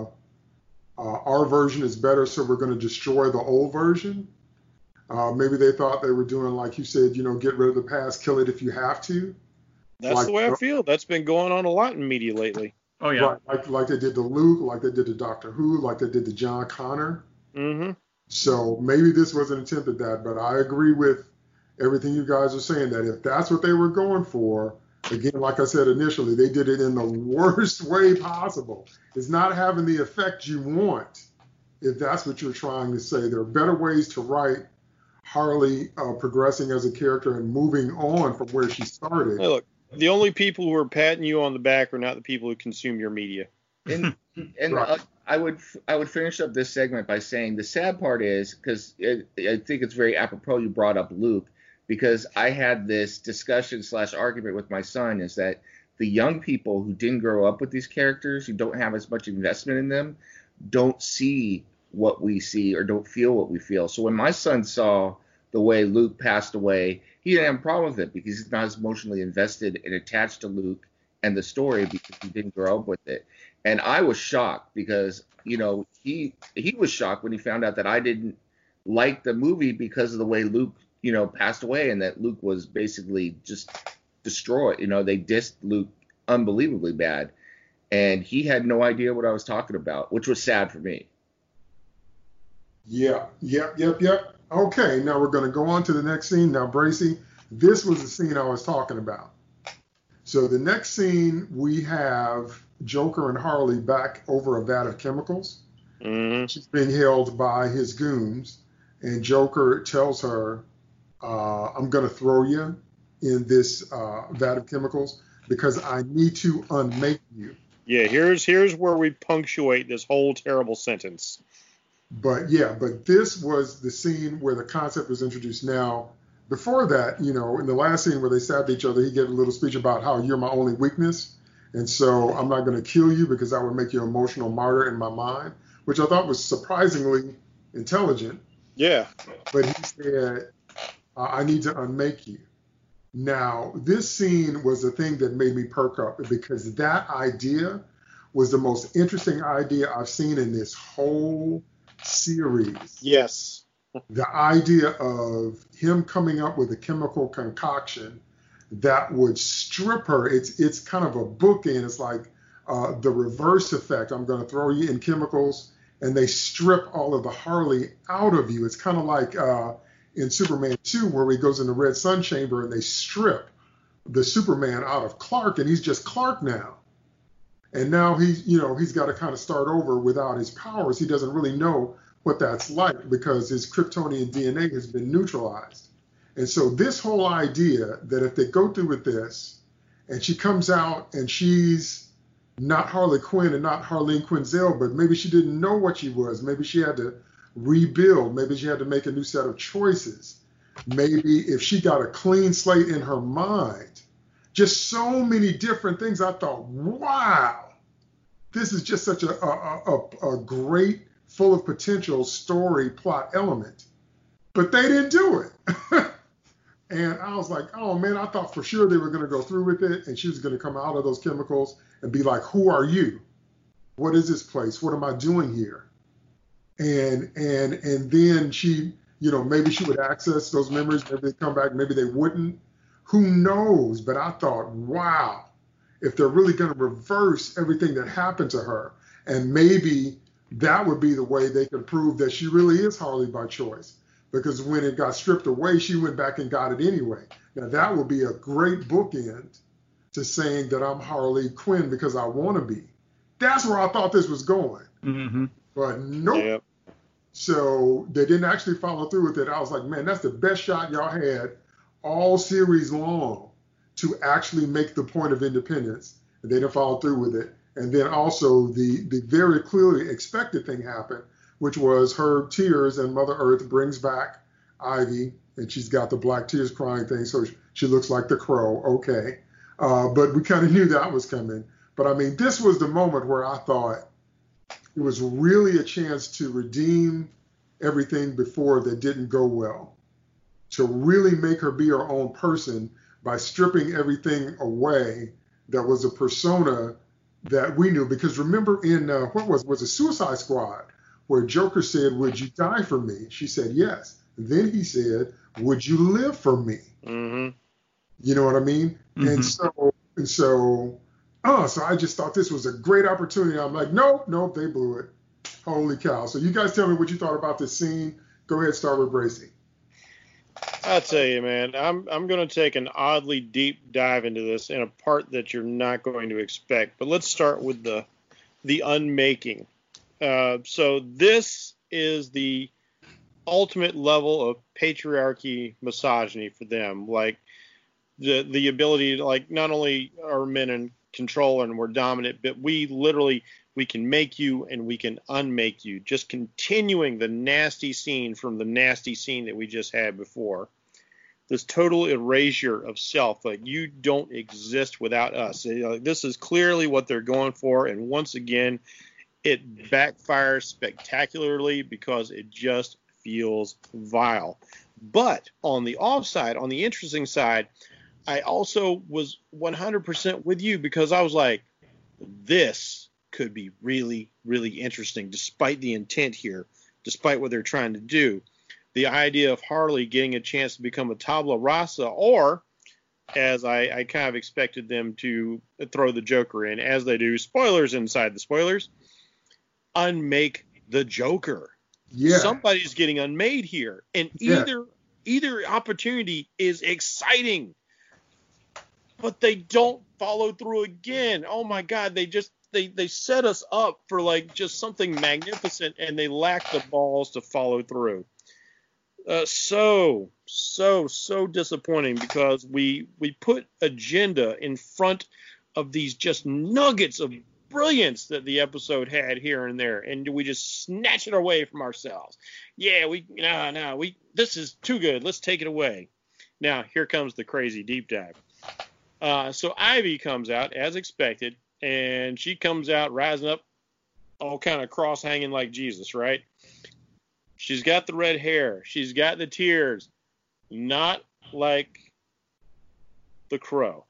our version is better, so we're going to destroy the old version. Maybe they thought they were doing, like you said, get rid of the past, kill it if you have to. That's the way I feel. That's been going on a lot in media lately. Oh, yeah. Right, like they did to Luke, like they did to Doctor Who, like they did to John Connor. Mm-hmm. So maybe this was an attempt at that, but I agree with everything you guys are saying, that if that's what they were going for, again, like I said initially, they did it in the worst way possible. It's not having the effect you want, if that's what you're trying to say. There are better ways to write Harley progressing as a character and moving on from where she started. Hey, look, the only people who are patting you on the back are not the people who consume your media. And Right. I would finish up this segment by saying the sad part is, because I think it's very apropos you brought up Luke, because I had this discussion / argument with my son, is that the young people who didn't grow up with these characters, who don't have as much investment in them, don't see what we see or don't feel what we feel. So when my son saw the way Luke passed away, he didn't have a problem with it because he's not as emotionally invested and attached to Luke and the story because he didn't grow up with it. And I was shocked because, he was shocked when he found out that I didn't like the movie because of the way Luke, passed away, and that Luke was basically just destroyed. They dissed Luke unbelievably bad. And he had no idea what I was talking about, which was sad for me. Yep. Okay, now we're going to go on to the next scene. Now, Bracy, this was the scene I was talking about. So the next scene, we have Joker and Harley back over a vat of chemicals. Mm-hmm. She's being held by his goons, and Joker tells her, I'm going to throw you in this vat of chemicals because I need to unmake you. Yeah, here's where we punctuate this whole terrible sentence. But this was the scene where the concept was introduced. Now, before that, in the last scene where they stabbed each other, he gave a little speech about how you're my only weakness. And so I'm not going to kill you because that would make you an emotional martyr in my mind, which I thought was surprisingly intelligent. Yeah. But he said, I need to unmake you. Now, this scene was the thing that made me perk up because that idea was the most interesting idea I've seen in this whole series. Yes. The idea of him coming up with a chemical concoction that would strip her. It's kind of a bookend. It's like the reverse effect. I'm going to throw you in chemicals, and they strip all of the Harley out of you. It's kind of like in Superman 2, where he goes in the Red Sun chamber and they strip the Superman out of Clark, and he's just Clark now. And now he's got to kind of start over without his powers. He doesn't really know what that's like because his Kryptonian DNA has been neutralized. And so this whole idea that if they go through with this and she comes out and she's not Harley Quinn and not Harleen Quinzel, but maybe she didn't know what she was. Maybe she had to rebuild. Maybe she had to make a new set of choices. Maybe if she got a clean slate in her mind, just so many different things. I thought, wow, this is just such a great, full of potential story plot element. But they didn't do it. And I was like, oh man, I thought for sure they were going to go through with it and she was going to come out of those chemicals and be like, who are you? What is this place? What am I doing here? And then she, maybe she would access those memories. Maybe they'd come back. Maybe they wouldn't. Who knows? But I thought, wow, if they're really going to reverse everything that happened to her, and maybe that would be the way they could prove that she really is Harley by choice. Because when it got stripped away, she went back and got it anyway. Now, that would be a great bookend to saying that I'm Harley Quinn because I want to be. That's where I thought this was going. Mm-hmm. But nope. Yep. So they didn't actually follow through with it. I was like, man, that's the best shot y'all had all series long to actually make the point of independence. And they didn't follow through with it. And then also the very clearly expected thing happened, which was her tears and Mother Earth brings back Ivy, and she's got the black tears crying thing, so she looks like the Crow. Okay. But we kind of knew that was coming. But I mean, this was the moment where I thought it was really a chance to redeem everything before that didn't go well, to really make her be her own person by stripping everything away that was a persona that we knew. Because remember in, was it Suicide Squad, where Joker said, would you die for me? She said, yes. Then he said, would you live for me? Mm-hmm. You know what I mean? Mm-hmm. So I just thought this was a great opportunity. I'm like, nope, they blew it. Holy cow. So you guys tell me what you thought about this scene. Go ahead, start with Bracy. I'll tell you, man, I'm going to take an oddly deep dive into this in a part that you're not going to expect. But let's start with the unmaking. So this is the ultimate level of patriarchy, misogyny for them. Like the ability to, like, not only are men in control and we're dominant, but we can make you and we can unmake you. Just continuing the nasty scene from the nasty scene that we just had before. This total erasure of self, like you don't exist without us. This is clearly what they're going for, and once again, it backfires spectacularly because it just feels vile. But on the offside, on the interesting side, I also was 100% with you because I was like, this could be really, really interesting, despite the intent here, despite what they're trying to do. The idea of Harley getting a chance to become a tabula rasa, or, as I kind of expected them to throw the Joker in, as they do, spoilers inside the spoilers, unmake the Joker. Yeah. Somebody's getting unmade here, and either opportunity is exciting, but they don't follow through again. Oh my God, they set us up for like just something magnificent, and they lack the balls to follow through. So disappointing because we put agenda in front of these just nuggets of brilliance that the episode had here and there, and we just snatch it away from ourselves. Yeah, this is too good. Let's take it away. Now here comes the crazy deep dive. So Ivy comes out as expected, and she comes out rising up, all kind of cross hanging like Jesus, right? She's got the red hair. She's got the tears. Not like the Crow.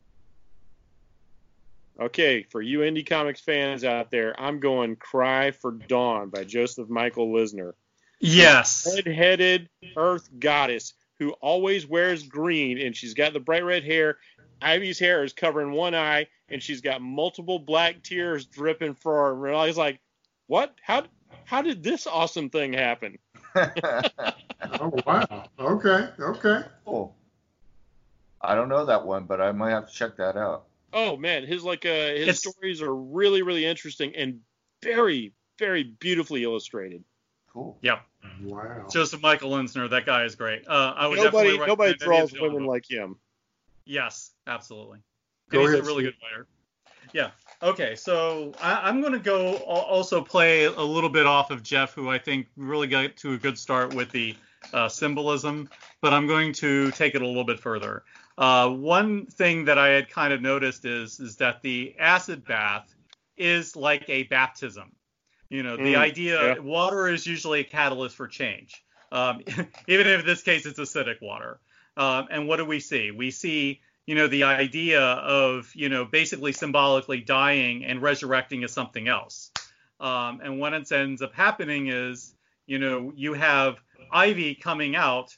Okay, for you indie comics fans out there, I'm going Cry for Dawn by Joseph Michael Lisner. Yes. Red-headed Earth goddess who always wears green, and she's got the bright red hair. Ivy's hair is covering one eye, and she's got multiple black tears dripping from her. And I was like, what? How did this awesome thing happen? Oh, wow. Okay. Cool. I don't know that one, but I might have to check that out. Oh, man. His stories are really, really interesting and very, very beautifully illustrated. Cool. Yep. Wow. Joseph Michael Linsner, that guy is great. I would definitely nobody recommend draws any of women the like him. Yes, absolutely. Go He's ahead, a really Steve. good writer. Yeah. Okay, so I'm going to go also play a little bit off of Jeff, who I think really got to a good start with the symbolism, but I'm going to take it a little bit further. One thing that I had kind of noticed is that the acid bath is like a baptism. You know, the idea, water is usually a catalyst for change. even if in this case it's acidic water. And what do we see? We see, the idea of, basically symbolically dying and resurrecting as something else. And what ends up happening is, you have Ivy coming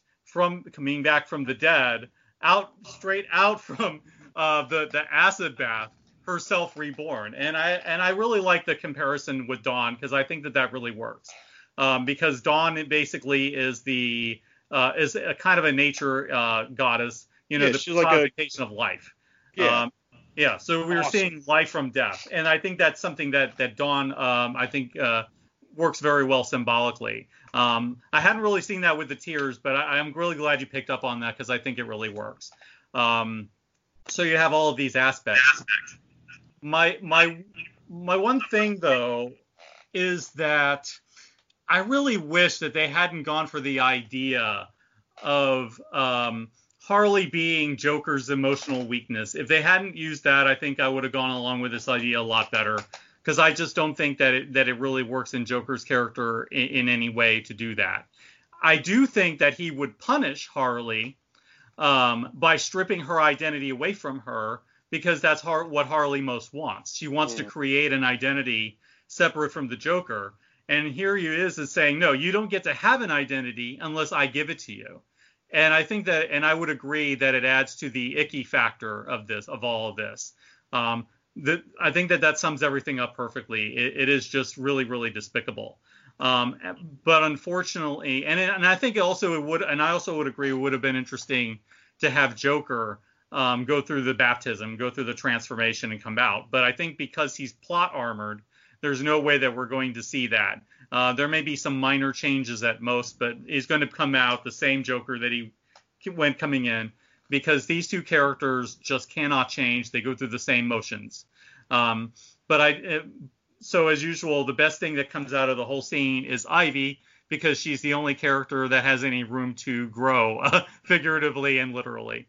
back from the dead, straight out from the acid bath, herself reborn. And I really like the comparison with Dawn, because I think that really works. Because Dawn basically is is a kind of a nature goddess, the personification of life. Yeah. So we're seeing life from death, and I think that's something that Dawn, I think, works very well symbolically. I hadn't really seen that with the tears, but I'm really glad you picked up on that, because I think it really works. So you have all of these aspects. My one thing though is that I really wish that they hadn't gone for the idea of Harley being Joker's emotional weakness. If they hadn't used that, I think I would have gone along with this idea a lot better, because I just don't think that it really works in Joker's character in any way to do that. I do think that he would punish Harley by stripping her identity away from her, because that's what Harley most wants. She wants to create an identity separate from the Joker. And here he is saying, no, you don't get to have an identity unless I give it to you. And I think that, and I would agree that it adds to the icky factor of all of this. I think that sums everything up perfectly. It is just really, really despicable. But unfortunately, and I think also it would, and I also would agree, it would have been interesting to have Joker go through the baptism, go through the transformation, and come out. But I think because he's plot armored, there's no way that we're going to see that. There may be some minor changes at most, but he's going to come out the same Joker that he went coming in, because these two characters just cannot change. They go through the same motions. So as usual, the best thing that comes out of the whole scene is Ivy, because she's the only character that has any room to grow, figuratively and literally.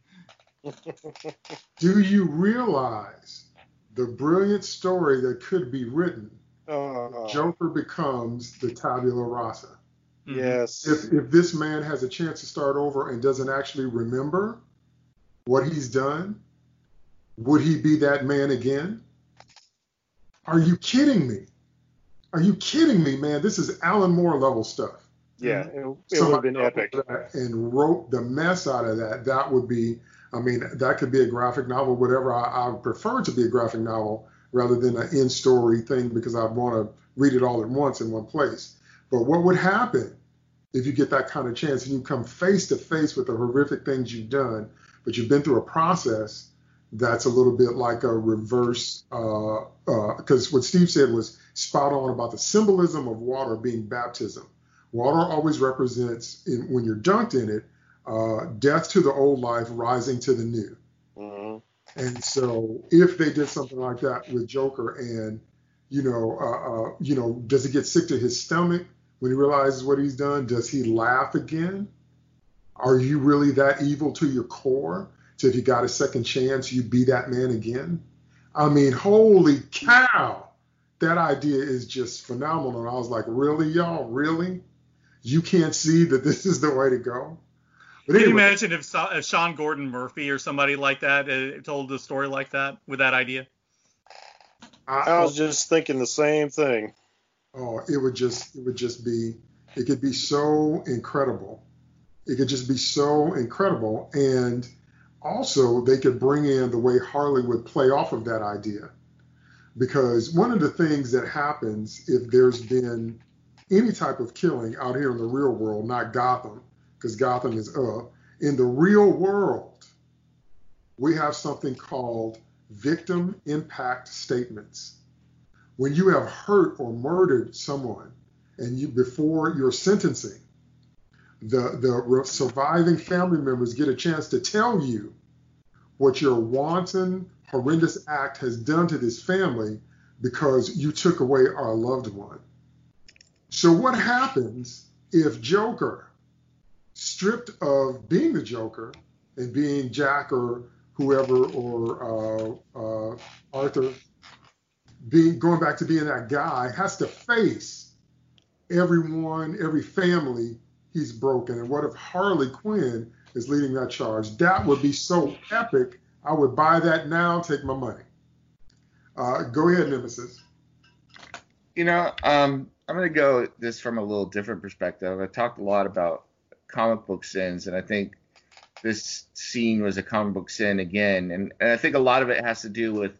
Do you realize the brilliant story that could be written? Joker becomes the tabula rasa. Yes. If this man has a chance to start over and doesn't actually remember what he's done, would he be that man again? Are you kidding me? Are you kidding me, man? This is Alan Moore level stuff. Yeah, it would have been epic. And wrote the mess out of that. That would be, that could be a graphic novel, whatever. I would prefer it to be a graphic novel rather than an in-story thing, because I'd want to read it all at once in one place. But what would happen if you get that kind of chance and you come face to face with the horrific things you've done, but you've been through a process that's a little bit like a reverse, because what Steve said was spot on about the symbolism of water being baptism. Water always represents, when you're dunked in it, death to the old life, rising to the new. Mm-hmm. And so if they did something like that with Joker and, does he get sick to his stomach when he realizes what he's done? Does he laugh again? Are you really that evil to your core? So if you got a second chance, you be that man again? Holy cow. That idea is just phenomenal. And I was like, really, y'all? Really? You can't see that this is the way to go? But Can you imagine if Sean Gordon Murphy or somebody like that told a story like that with that idea? I was just thinking the same thing. Oh, it could be so incredible. It could just be so incredible. And also they could bring in the way Harley would play off of that idea. Because one of the things that happens if there's been any type of killing out here in the real world, not Gotham, because Gotham is in the real world, we have something called victim impact statements. When you have hurt or murdered someone, and before your sentencing, the surviving family members get a chance to tell you what your wanton, horrendous act has done to this family because you took away our loved one. So what happens if Joker, stripped of being the Joker and being Jack or whoever or Arthur, going back to being that guy, has to face everyone, every family he's broken, and what if Harley Quinn is leading that charge? That would be so epic. I would buy that now, take my money. Go ahead, Nemesis. I'm going to go this from a little different perspective. I've talked a lot about comic book sins, and I think this scene was a comic book sin again. And I think a lot of it has to do with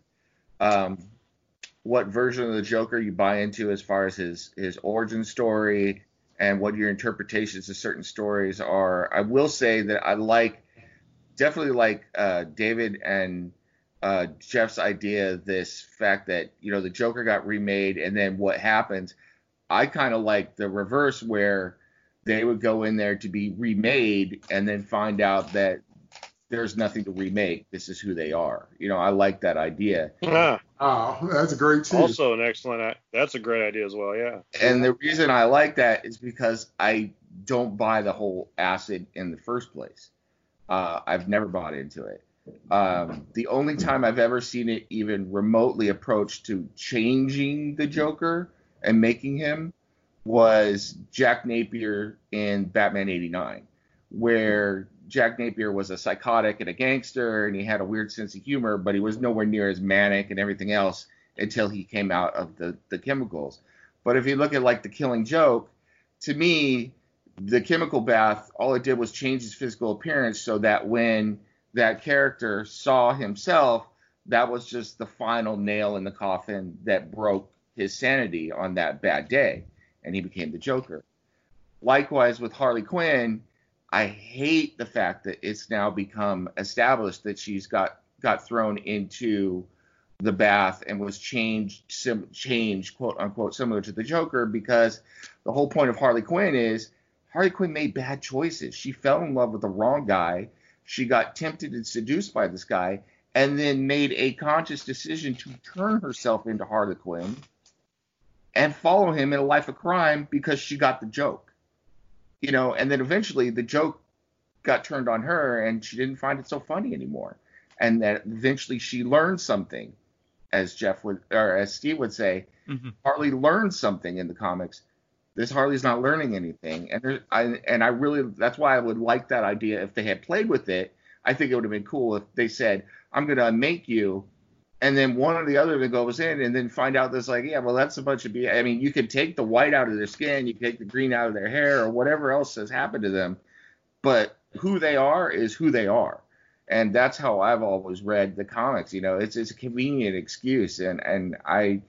what version of the Joker you buy into as far as his origin story and what your interpretations of certain stories are. I will say that I definitely like David and Jeff's idea, this fact that, the Joker got remade, and then what happens. I kind of like the reverse, where they would go in there to be remade and then find out that there's nothing to remake. This is who they are. I like that idea. Oh, that's great too. Also an excellent. That's a great idea as well. Yeah. And the reason I like that is because I don't buy the whole acid in the first place. I've never bought into it. The only time I've ever seen it even remotely approach to changing the Joker and making him was Jack Napier in Batman 89, where Jack Napier was a psychotic and a gangster, and he had a weird sense of humor, but he was nowhere near as manic and everything else until he came out of the chemicals. But if you look at like The Killing Joke, to me, the chemical bath, all it did was change his physical appearance so that when that character saw himself, that was just the final nail in the coffin that broke his sanity on that bad day, and he became the Joker. Likewise with Harley Quinn, I hate the fact that it's now become established that she's got thrown into the bath and was changed quote unquote similar to the Joker, because the whole point of Harley Quinn is Harley Quinn made bad choices. She fell in love with the wrong guy. She got tempted and seduced by this guy, and then made a conscious decision to turn herself into Harley Quinn and follow him in a life of crime because she got the joke. And then eventually the joke got turned on her, and she didn't find it so funny anymore. And that eventually she learned something, as Steve would say. Mm-hmm. Harley learned something in the comics. This Harley's not learning anything, and I really, that's why I would like that idea. If they had played with it, I think it would have been cool if they said, "I'm gonna make you," and then one or the other that goes in, and then find out that's like, yeah, well, that's a bunch of BS. I mean, you could take the white out of their skin, you can take the green out of their hair, or whatever else has happened to them, but who they are is who they are, and that's how I've always read the comics. It's a convenient excuse, and I,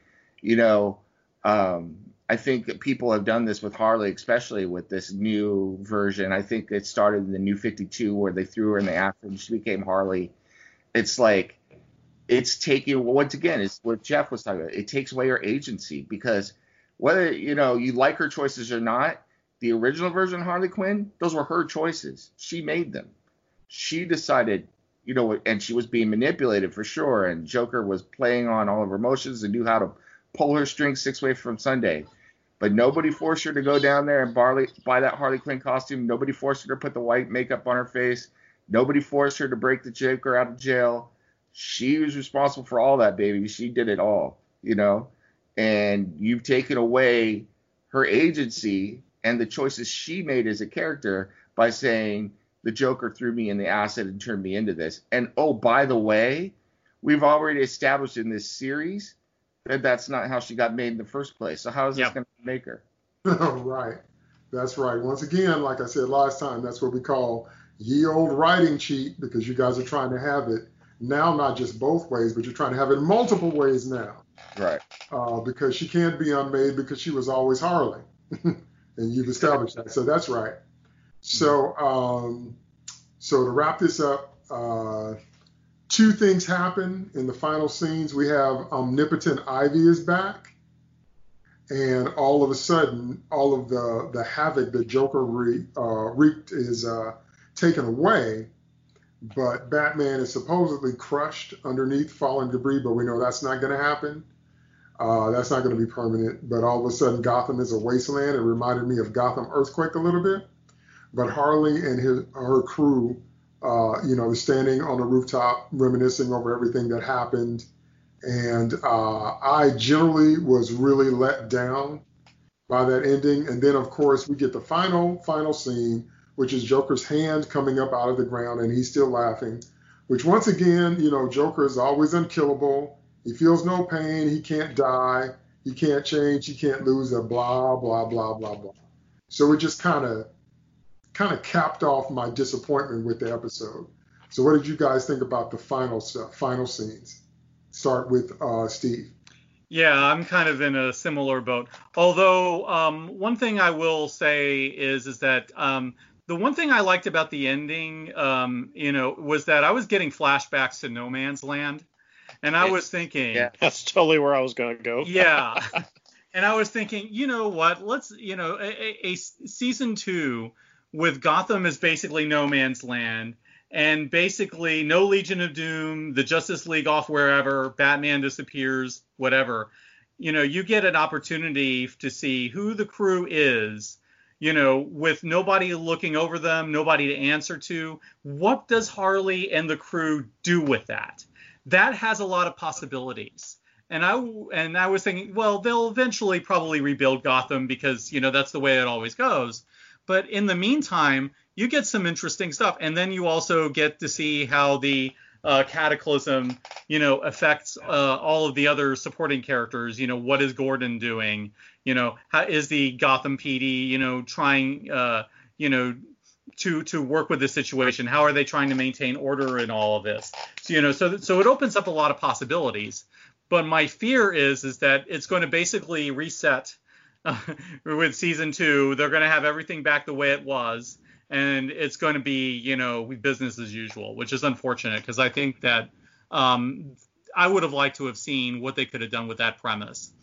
I think that people have done this with Harley, especially with this new version. I think it started in the New 52 where they threw her in the after and she became Harley. It's like, it's taking, once again, it's what Jeff was talking about. It takes away her agency, because whether, you like her choices or not, the original version of Harley Quinn, those were her choices. She made them. She decided, and she was being manipulated for sure. And Joker was playing on all of her emotions and knew how to pull her strings 6 ways from Sunday. But nobody forced her to go down there and buy that Harley Quinn costume. Nobody forced her to put the white makeup on her face. Nobody forced her to break the Joker out of jail. She was responsible for all that, baby. She did it all, And you've taken away her agency and the choices she made as a character by saying the Joker threw me in the acid and turned me into this. And, oh, by the way, we've already established in this series that's not how she got made in the first place. So how is this going to make her? Right. That's right. Once again, like I said last time, that's what we call ye old writing cheat, because you guys are trying to have it now, not just both ways, but you're trying to have it multiple ways now. Right. Because she can't be unmade because she was always Harley. And you've established that. So that's right. So, so to wrap this up, 2 things happen in the final scenes. We have Omnipotent Ivy is back, and all of a sudden, all of the havoc that Joker wreaked is taken away, but Batman is supposedly crushed underneath falling debris, but we know that's not going to happen. That's not going to be permanent, but all of a sudden Gotham is a wasteland. It reminded me of Gotham Earthquake a little bit, but Harley and her crew, standing on the rooftop, reminiscing over everything that happened. And I generally was really let down by that ending. And then, of course, we get the final scene, which is Joker's hand coming up out of the ground, and he's still laughing, which once again, Joker is always unkillable. He feels no pain. He can't die. He can't change. He can't lose. A blah, blah, blah, blah, blah. So it just kind of capped off my disappointment with the episode. So what did you guys think about the final stuff, final scenes? Start with Steve. Yeah, I'm kind of in a similar boat. Although one thing I will say is that the one thing I liked about the ending, was that I was getting flashbacks to No Man's Land, and I was thinking, yeah, that's totally where I was going to go. Yeah, and I was thinking, you know what? Let's, a season 2 with Gotham is basically No Man's Land. And basically, no Legion of Doom, the Justice League off wherever, Batman disappears, whatever. You get an opportunity to see who the crew is, with nobody looking over them, nobody to answer to. What does Harley and the crew do with that? That has a lot of possibilities. And I was thinking, well, they'll eventually probably rebuild Gotham because, that's the way it always goes. But in the meantime, you get some interesting stuff. And then you also get to see how the Cataclysm, affects all of the other supporting characters. What is Gordon doing? How is the Gotham PD, trying, to work with the situation? How are they trying to maintain order in all of this? So it opens up a lot of possibilities. But my fear is that it's going to basically reset with season 2. They're going to have everything back the way it was. And it's going to be, business as usual, which is unfortunate because I think that I would have liked to have seen what they could have done with that premise.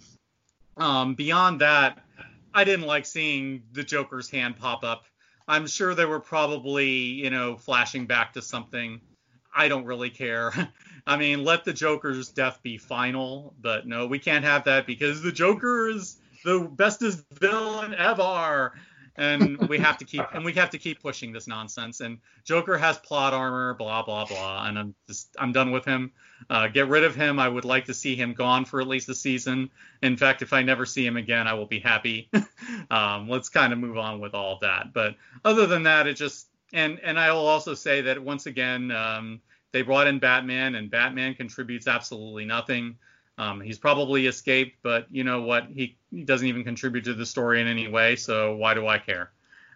Beyond that, I didn't like seeing the Joker's hand pop up. I'm sure they were probably, flashing back to something. I don't really care. I mean, let the Joker's death be final. But no, we can't have that because the Joker is the bestest villain ever. And we have to keep pushing this nonsense. And Joker has plot armor, blah blah blah. And I'm done with him. Get rid of him. I would like to see him gone for at least a season. In fact, if I never see him again, I will be happy. Let's kind of move on with all of that. But other than that, it just and I will also say that once again, they brought in Batman, and Batman contributes absolutely nothing. He's probably escaped, but you know what? He doesn't even contribute to the story in any way, so why do I care?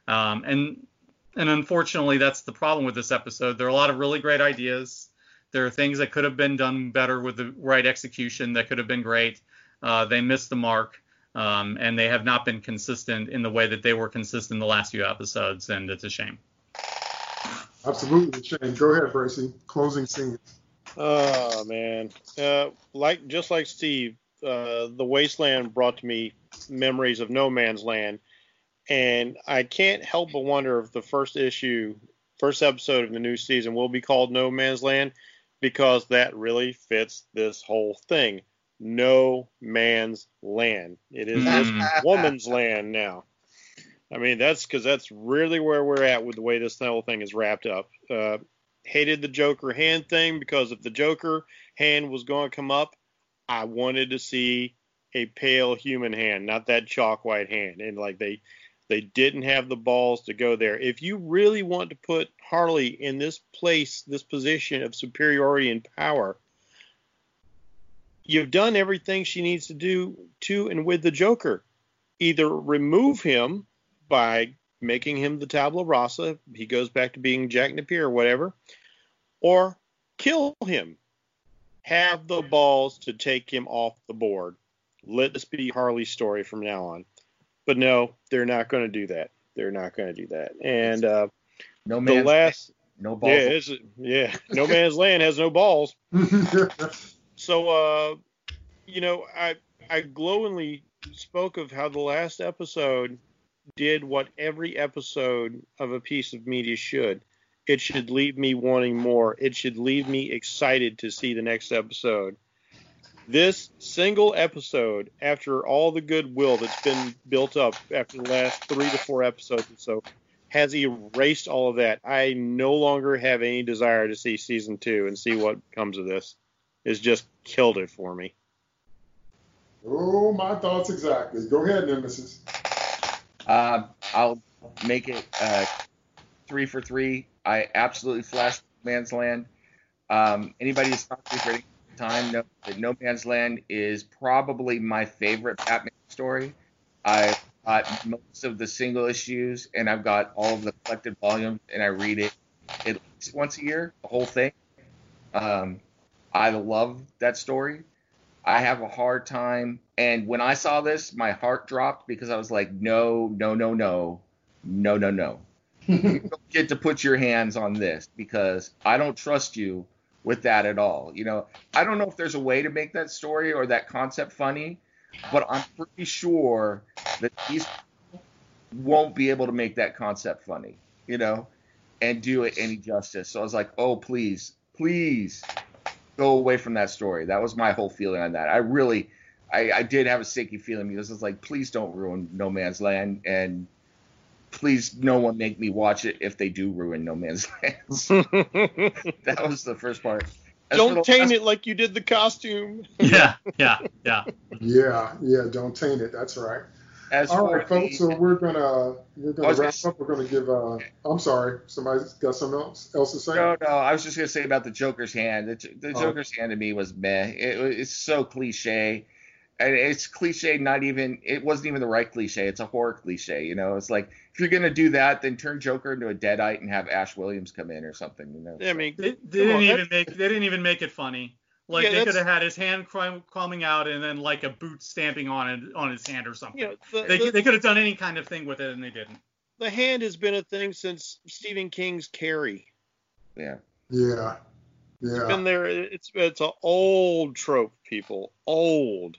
And unfortunately, that's the problem with this episode. There are a lot of really great ideas. There are things that could have been done better with the right execution that could have been great. They missed the mark, and they have not been consistent in the way that they were consistent the last few episodes, and it's a shame. Absolutely a shame. Go ahead, Bracy. Closing scenes. Oh man, just like Steve, the Wasteland brought to me memories of No Man's Land, and I can't help but wonder if the first episode of the new season will be called No Man's Land, because that really fits this whole thing. No Man's Land. It is this woman's land now. I mean, that's really where we're at with the way this whole thing is wrapped up. Hated the Joker hand thing, because if the Joker hand was going to come up, I wanted to see a pale human hand, not that chalk white hand. And like they didn't have the balls to go there. If you really want to put Harley in this position of superiority and power, you've done everything she needs to do to and with the Joker. Either remove him by making him the tabula rasa, he goes back to being Jack Napier or whatever, or kill him. Have the balls to take him off the board. Let this be Harley's story from now on. But no, they're not going to do that. They're not going to do that. And no balls. No Man's Land has no balls. So, I glowingly spoke of how the last episode did what every episode of a piece of media should. It should leave me wanting more. It should leave me excited to see the next episode. This single episode, after all the goodwill that's been built up after the last 3 to 4 episodes or so, has erased all of that. I no longer have any desire to see season 2 and see what comes of this. It's just killed it for me. Oh, my thoughts exactly. Go ahead, Nemesis. I'll make it 3 for 3. I absolutely flashed No Man's Land. Anybody who's talked to me for any time knows that No Man's Land is probably my favorite Batman story. I've got most of the single issues, and I've got all of the collected volumes, and I read it at least once a year, the whole thing. I love that story. I have a hard time, and when I saw this, my heart dropped because I was like, no. You don't get to put your hands on this because I don't trust you with that at all. You know, I don't know if there's a way to make that story or that concept funny, but I'm pretty sure that these people won't be able to make that concept funny, you know, and do it any justice. So I was like, oh, please go away from that story. That was my whole feeling on that. I did have a sticky feeling because it's like, please don't ruin No Man's Land, and please no one make me watch it if they do ruin No Man's Land. That was the first part. Don't taint it like you did the costume. Yeah. Yeah, don't taint it. That's right. All right, folks. So we're gonna wrap up. We're gonna give. I'm sorry. Somebody's got something else to say. No. I was just gonna say about the Joker's hand. The Joker's hand to me was meh. It's so cliche, and it's cliche. It wasn't even the right cliche. It's a horror cliche. You know, it's like if you're gonna do that, then turn Joker into a Deadite and have Ash Williams come in or something. You know. I mean, they didn't even make it funny. Like, they could have had his hand coming out and then like a boot stamping on his hand or something. You know, they could have done any kind of thing with it, and they didn't. The hand has been a thing since Stephen King's Carrie. Yeah. It's been there. It's an old trope, people. Old.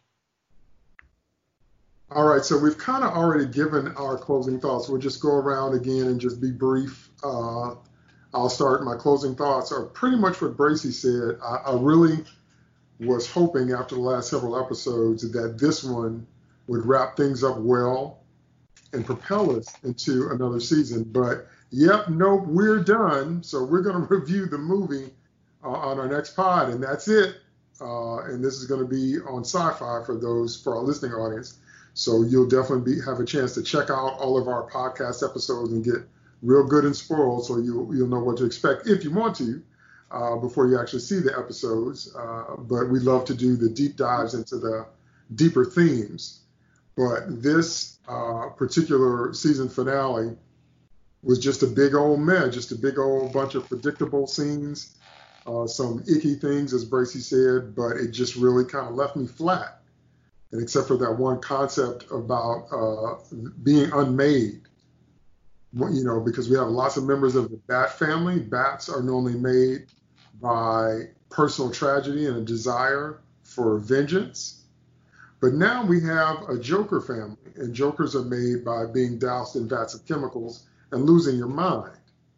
All right, so we've kind of already given our closing thoughts. We'll just go around again and just be brief. I'll start. My closing thoughts are pretty much what Bracy said. I really was hoping after the last several episodes that this one would wrap things up well and propel us into another season. But nope, we're done. So we're going to review the movie on our next pod, and that's it. And this is going to be on Sci-Fi for our listening audience. So you'll definitely have a chance to check out all of our podcast episodes and get real good and spoiled, so you'll know what to expect if you want to before you actually see the episodes. But we love to do the deep dives into the deeper themes. But this particular season finale was just a big old mess, just a big old bunch of predictable scenes, some icky things, as Bracy said, but it just really kind of left me flat. And except for that one concept about being unmade, you know, because we have lots of members of the Bat family. Bats are normally made by personal tragedy and a desire for vengeance. But now we have a Joker family, and Jokers are made by being doused in vats of chemicals and losing your mind.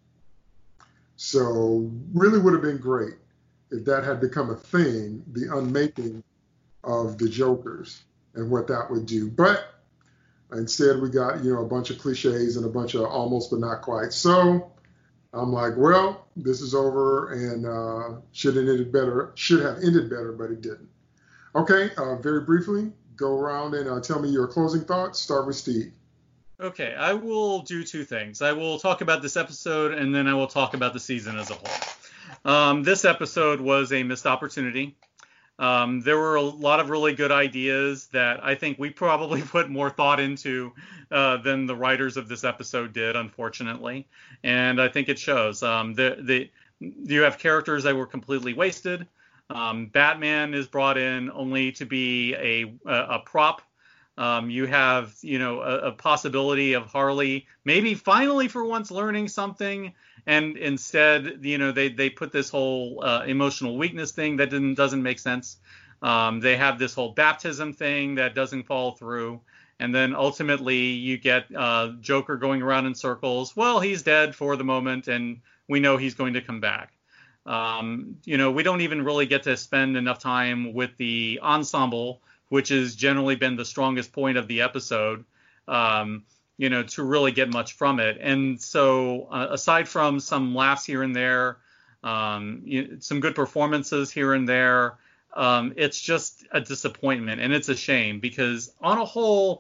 So really would have been great if that had become a thing, the unmaking of the Jokers and what that would do. But instead, we got, a bunch of cliches and a bunch of almost but not quite. So I'm like, well, this is over, and should have ended better, but it didn't. Okay, very briefly, go around and tell me your closing thoughts. Start with Steve. Okay, I will do two things. I will talk about this episode, and then I will talk about the season as a whole. This episode was a missed opportunity. There were a lot of really good ideas that I think we probably put more thought into than the writers of this episode did, unfortunately. And I think it shows. You have characters that were completely wasted. Batman is brought in only to be a prop. You have, a possibility of Harley maybe finally for once learning something. And instead, they put this whole emotional weakness thing that doesn't make sense. They have this whole baptism thing that doesn't fall through. And then ultimately you get Joker going around in circles. Well, he's dead for the moment, and we know he's going to come back. We don't even really get to spend enough time with the ensemble, which has generally been the strongest point of the episode. To really get much from it. And so aside from some laughs here and there, some good performances here and there, it's just a disappointment. And it's a shame because on a whole,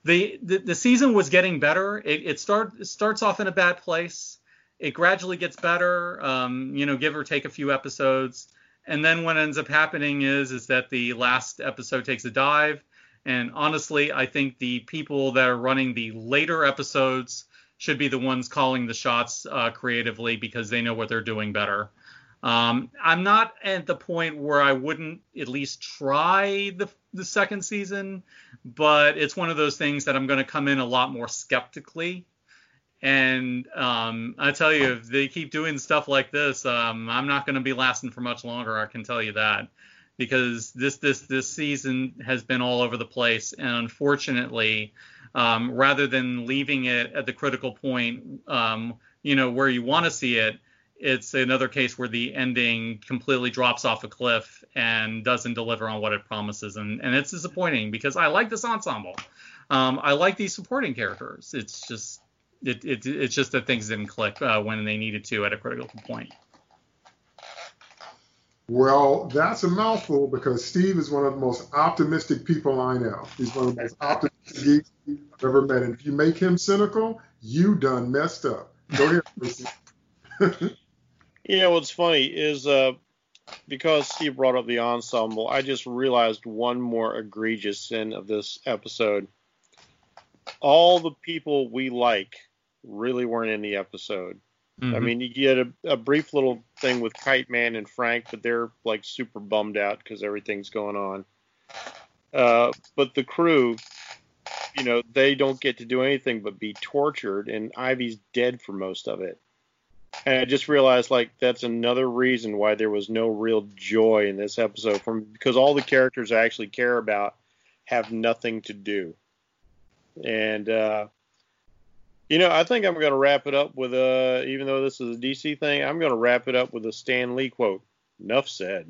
the season was getting better. It starts off in a bad place. It gradually gets better, give or take a few episodes. And then what ends up happening is that the last episode takes a dive. And honestly, I think the people that are running the later episodes should be the ones calling the shots creatively, because they know what they're doing better. I'm not at the point where I wouldn't at least try the second season, but it's one of those things that I'm going to come in a lot more skeptically. And I tell you, if they keep doing stuff like this, I'm not going to be lasting for much longer. I can tell you that, because this season has been all over the place, and unfortunately, rather than leaving it at the critical point, where you want to see it, it's another case where the ending completely drops off a cliff and doesn't deliver on what it promises, and it's disappointing, because I like this ensemble. I like these supporting characters. It's just that things didn't click when they needed to at a critical point. Well, that's a mouthful, because Steve is one of the most optimistic people I know. He's one of the most optimistic geeks I've ever met. And if you make him cynical, you done messed up. Go ahead, Bruce. What's funny is because Steve brought up the ensemble, I just realized one more egregious sin of this episode. All the people we like really weren't in the episode. Mm-hmm. I mean, you get a brief little thing with Kite Man and Frank, but they're like super bummed out because everything's going on. But the crew, they don't get to do anything but be tortured, and Ivy's dead for most of it. And I just realized, that's another reason why there was no real joy in this episode, because all the characters I actually care about have nothing to do. And, I think I'm going to wrap it up with even though this is a DC thing, I'm going to wrap it up with a Stan Lee quote. Enough said.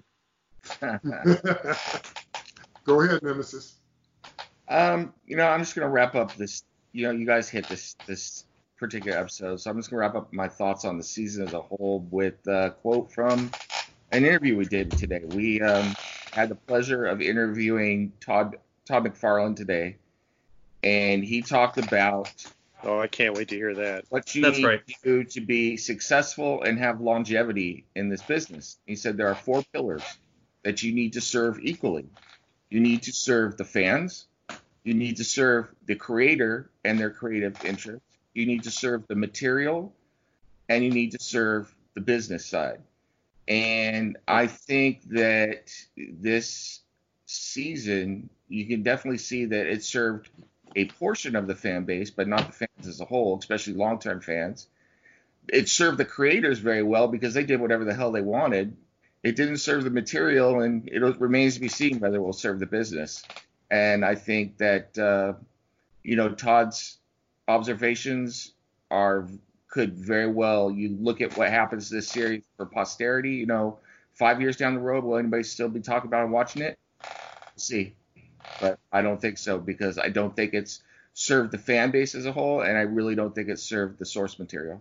Go ahead, Nemesis. I'm just going to wrap up this. You guys hit this particular episode, so I'm just going to wrap up my thoughts on the season as a whole with a quote from an interview we did today. We had the pleasure of interviewing Todd McFarlane today, and he talked about. Oh, I can't wait to hear that. What you need to do to be successful and have longevity in this business. He said there are 4 pillars that you need to serve equally. You need to serve the fans. You need to serve the creator and their creative interests. You need to serve the material, and you need to serve the business side. And I think that this season, you can definitely see that it served a portion of the fan base, but not the fans as a whole, especially long-term fans. It served the creators very well because they did whatever the hell they wanted. It didn't serve the material, and it remains to be seen whether it will serve the business. And I think that, Todd's observations could very well, you look at what happens to this series for posterity, 5 years down the road, will anybody still be talking about and watching it? We'll see. But I don't think so, because I don't think it's served the fan base as a whole, and I really don't think it's served the source material.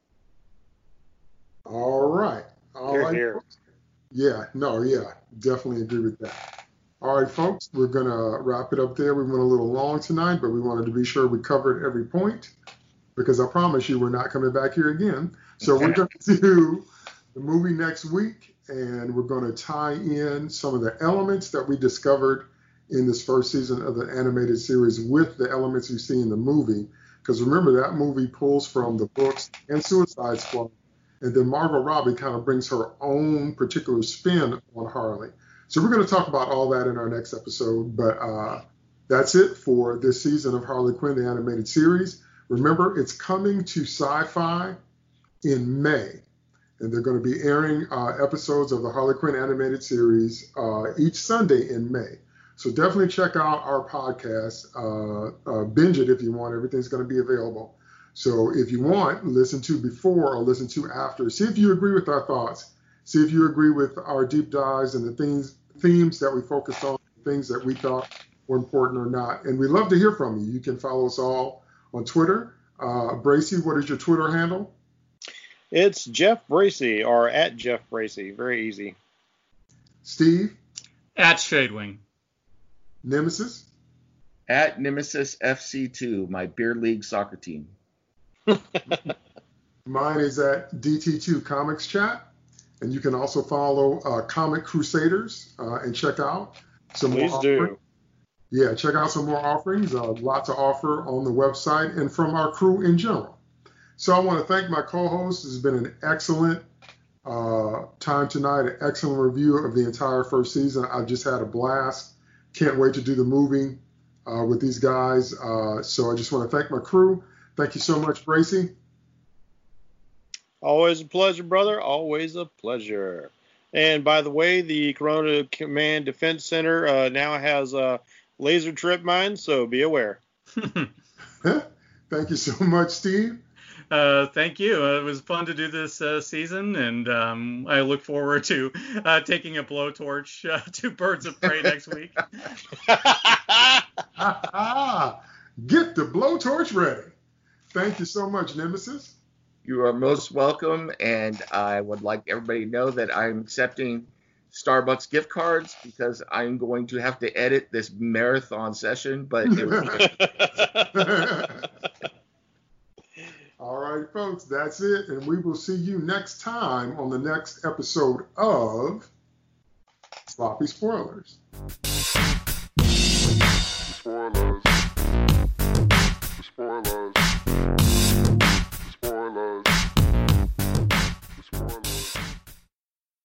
All right. Here. Yeah, definitely agree with that. All right, folks, we're going to wrap it up there. We went a little long tonight, but we wanted to be sure we covered every point, because I promise you we're not coming back here again. So we're going to do the movie next week, and we're going to tie in some of the elements that we discovered in this first season of the animated series with the elements you see in the movie. Because remember, that movie pulls from the books and Suicide Squad, and then Margot Robbie kind of brings her own particular spin on Harley. So we're going to talk about all that in our next episode, but that's it for this season of Harley Quinn, the animated series. Remember, it's coming to Sci-Fi in May, and they're going to be airing episodes of the Harley Quinn animated series each Sunday in May. So definitely check out our podcast, binge it if you want. Everything's going to be available. So if you want, listen to before or listen to after. See if you agree with our thoughts. See if you agree with our deep dives and the themes that we focused on, things that we thought were important or not. And we'd love to hear from you. You can follow us all on Twitter. Bracy, what is your Twitter handle? It's Jeff Bracy, or at Jeff Bracy. Very easy. Steve? At Shadewing. Nemesis? At Nemesis FC2, my beer league soccer team. Mine is at DT2 Comics Chat. And you can also follow Comic Crusaders and check out some more offerings. do. Yeah, check out some more offerings. Lots to offer on the website and from our crew in general. So I want to thank my co-host. This has been an excellent time tonight, an excellent review of the entire first season. I've just had a blast. Can't wait to do the movie with these guys. So I just want to thank my crew. Thank you so much, Bracy. Always a pleasure, brother. Always a pleasure. And by the way, the Corona Command Defense Center now has laser trip mines, so be aware. Thank you so much, Steve. Thank you. It was fun to do this season, and I look forward to taking a blowtorch to Birds of Prey next week. Get the blowtorch ready. Thank you so much, Nemesis. You are most welcome, and I would like everybody to know that I'm accepting Starbucks gift cards because I'm going to have to edit this marathon session, but it was All right, folks, that's it, and we will see you next time on the next episode of Sloppy Spoilers. Spoilers.